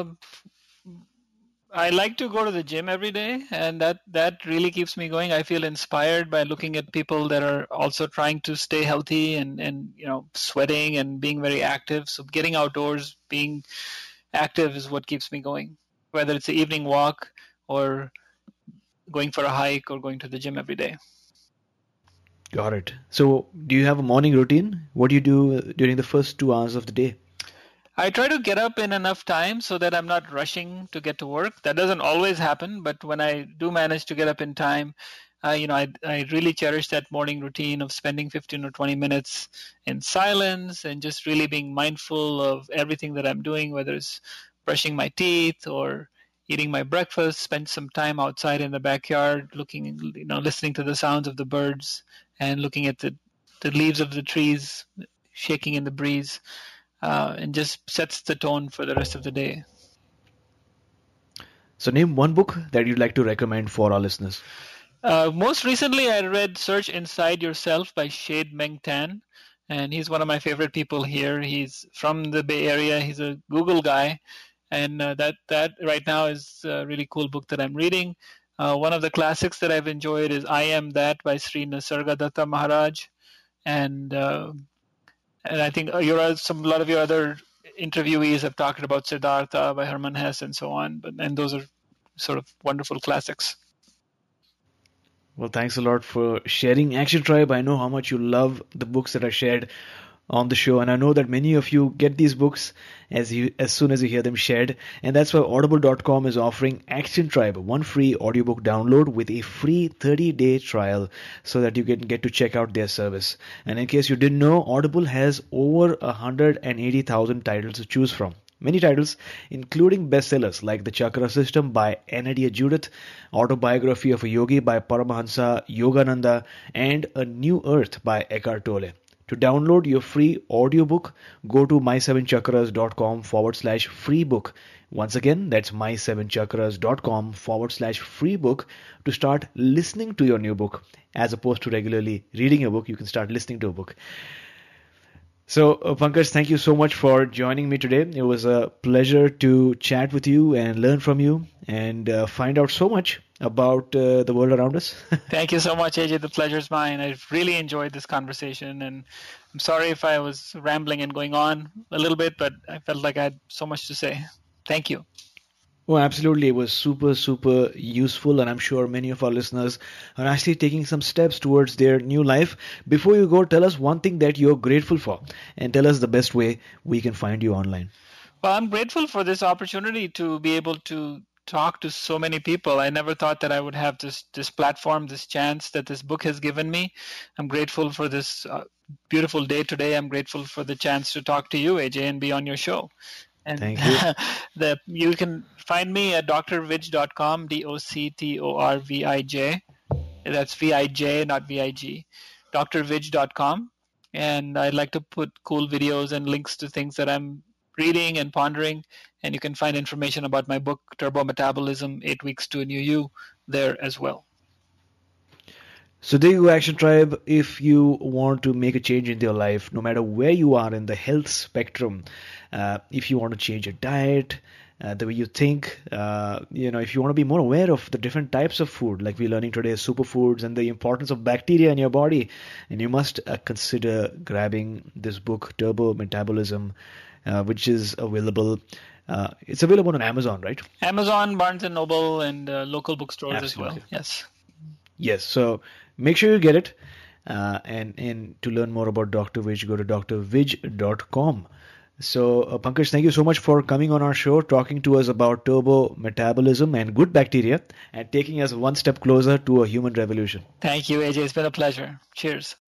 I like to go to the gym every day, and that, that really keeps me going. I feel inspired by looking at people that are also trying to stay healthy and, and you know, sweating and being very active. So getting outdoors, being active is what keeps me going, whether it's an evening walk or going for a hike or going to the gym every day. Got it. So do you have a morning routine? What do you do during the first two hours of the day? I try to get up in enough time so that I'm not rushing to get to work. That doesn't always happen, but when I do manage to get up in time, uh, you know, I, I really cherish that morning routine of spending fifteen or twenty minutes in silence and just really being mindful of everything that I'm doing, whether it's brushing my teeth or eating my breakfast, spend some time outside in the backyard, looking, you know, listening to the sounds of the birds and looking at the, the leaves of the trees shaking in the breeze. Uh, and just sets the tone for the rest of the day. So name one book that you'd like to recommend for our listeners. Uh, most recently, I read Search Inside Yourself by Shade Meng Tan, and he's one of my favorite people here. He's from the Bay Area. He's a Google guy, and uh, that, that right now is a really cool book that I'm reading. Uh, one of the classics that I've enjoyed is I Am That by Sri Nisargadatta Maharaj, and uh, And I think your some a lot of your other interviewees have talked about Siddhartha by Hermann Hesse and so on, but and those are sort of wonderful classics. Well, thanks a lot for sharing, Action Tribe. I know how much you love the books that are shared on the show, and I know that many of you get these books as you as soon as you hear them shared, and that's why audible dot com is offering Action Tribe one free audiobook download with a free thirty day trial so that you can get to check out their service. And in case you didn't know, Audible has over one hundred eighty thousand titles to choose from. Many titles, including bestsellers like The Chakra System by Anadia Judith, Autobiography of a Yogi by Paramahansa Yogananda, and A New Earth by Eckhart Tolle. To download your free audiobook, go to my seven chakras dot com forward slash free book. Once again, that's my seven chakras dot com forward slash free book to start listening to your new book. As opposed to regularly reading a book, you can start listening to a book. So, uh, Pankaj, thank you so much for joining me today. It was a pleasure to chat with you and learn from you and uh, find out so much about uh, the world around us. Thank you so much, A J. The pleasure's mine. I've really enjoyed this conversation, and I'm sorry if I was rambling and going on a little bit, but I felt like I had so much to say. Thank you. Oh, absolutely. It was super, super useful, and I'm sure many of our listeners are actually taking some steps towards their new life. Before you go, tell us one thing that you're grateful for, and tell us the best way we can find you online. Well, I'm grateful for this opportunity to be able to talk to so many people. I never thought that I would have this this platform, this chance that this book has given me. I'm grateful for this uh, beautiful day today. I'm grateful for the chance to talk to you, A J, and be on your show. And Thank you. the, you can find me at D R vij dot com, D O C T O R V I J. That's V I J, not V I G. D R vij dot com. And I'd like to put cool videos and links to things that I'm reading and pondering. And you can find information about my book, Turbo Metabolism, Eight Weeks to a New You, there as well. So there you go, Action Tribe. If you want to make a change in your life, no matter where you are in the health spectrum, uh, if you want to change your diet, uh, the way you think, uh, you know, if you want to be more aware of the different types of food, like we're learning today, superfoods, and the importance of bacteria in your body, and you must uh, consider grabbing this book, Turbo Metabolism, uh, which is available. Uh, it's available on Amazon, right? Amazon, Barnes and Noble, and uh, local bookstores Absolutely. as well. Yes. Yes. So make sure you get it. Uh, and, and to learn more about Doctor Vij, go to D R vij dot com. So, uh, Pankaj, thank you so much for coming on our show, talking to us about turbo metabolism and good bacteria, and taking us one step closer to a human revolution. Thank you, A J. It's been a pleasure. Cheers.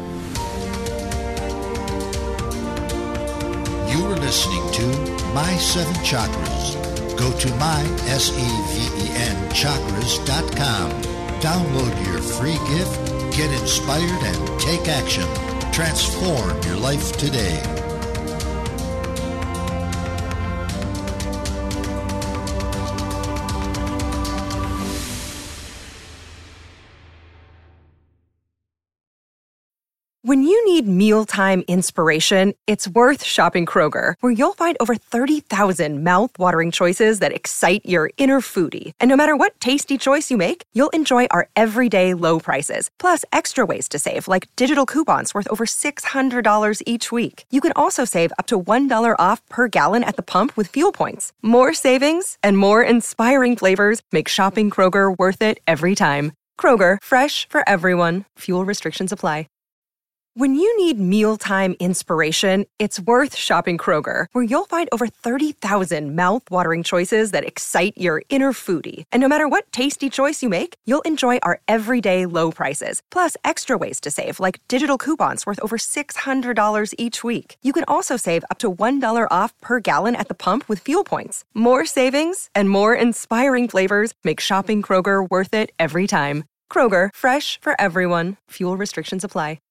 You were listening to My Seven Chakras. Go to my, S E V E N, chakras dot com. Download your free gift, get inspired, and take action. Transform your life today. When you need mealtime inspiration, it's worth shopping Kroger, where you'll find over thirty thousand mouth-watering choices that excite your inner foodie. And no matter what tasty choice you make, you'll enjoy our everyday low prices, plus extra ways to save, like digital coupons worth over six hundred dollars each week. You can also save up to one dollar off per gallon at the pump with fuel points. More savings and more inspiring flavors make shopping Kroger worth it every time. Kroger, fresh for everyone. Fuel restrictions apply. When you need mealtime inspiration, it's worth shopping Kroger, where you'll find over thirty thousand mouth-watering choices that excite your inner foodie. And no matter what tasty choice you make, you'll enjoy our everyday low prices, plus extra ways to save, like digital coupons worth over six hundred dollars each week. You can also save up to one dollar off per gallon at the pump with fuel points. More savings and more inspiring flavors make shopping Kroger worth it every time. Kroger, fresh for everyone. Fuel restrictions apply.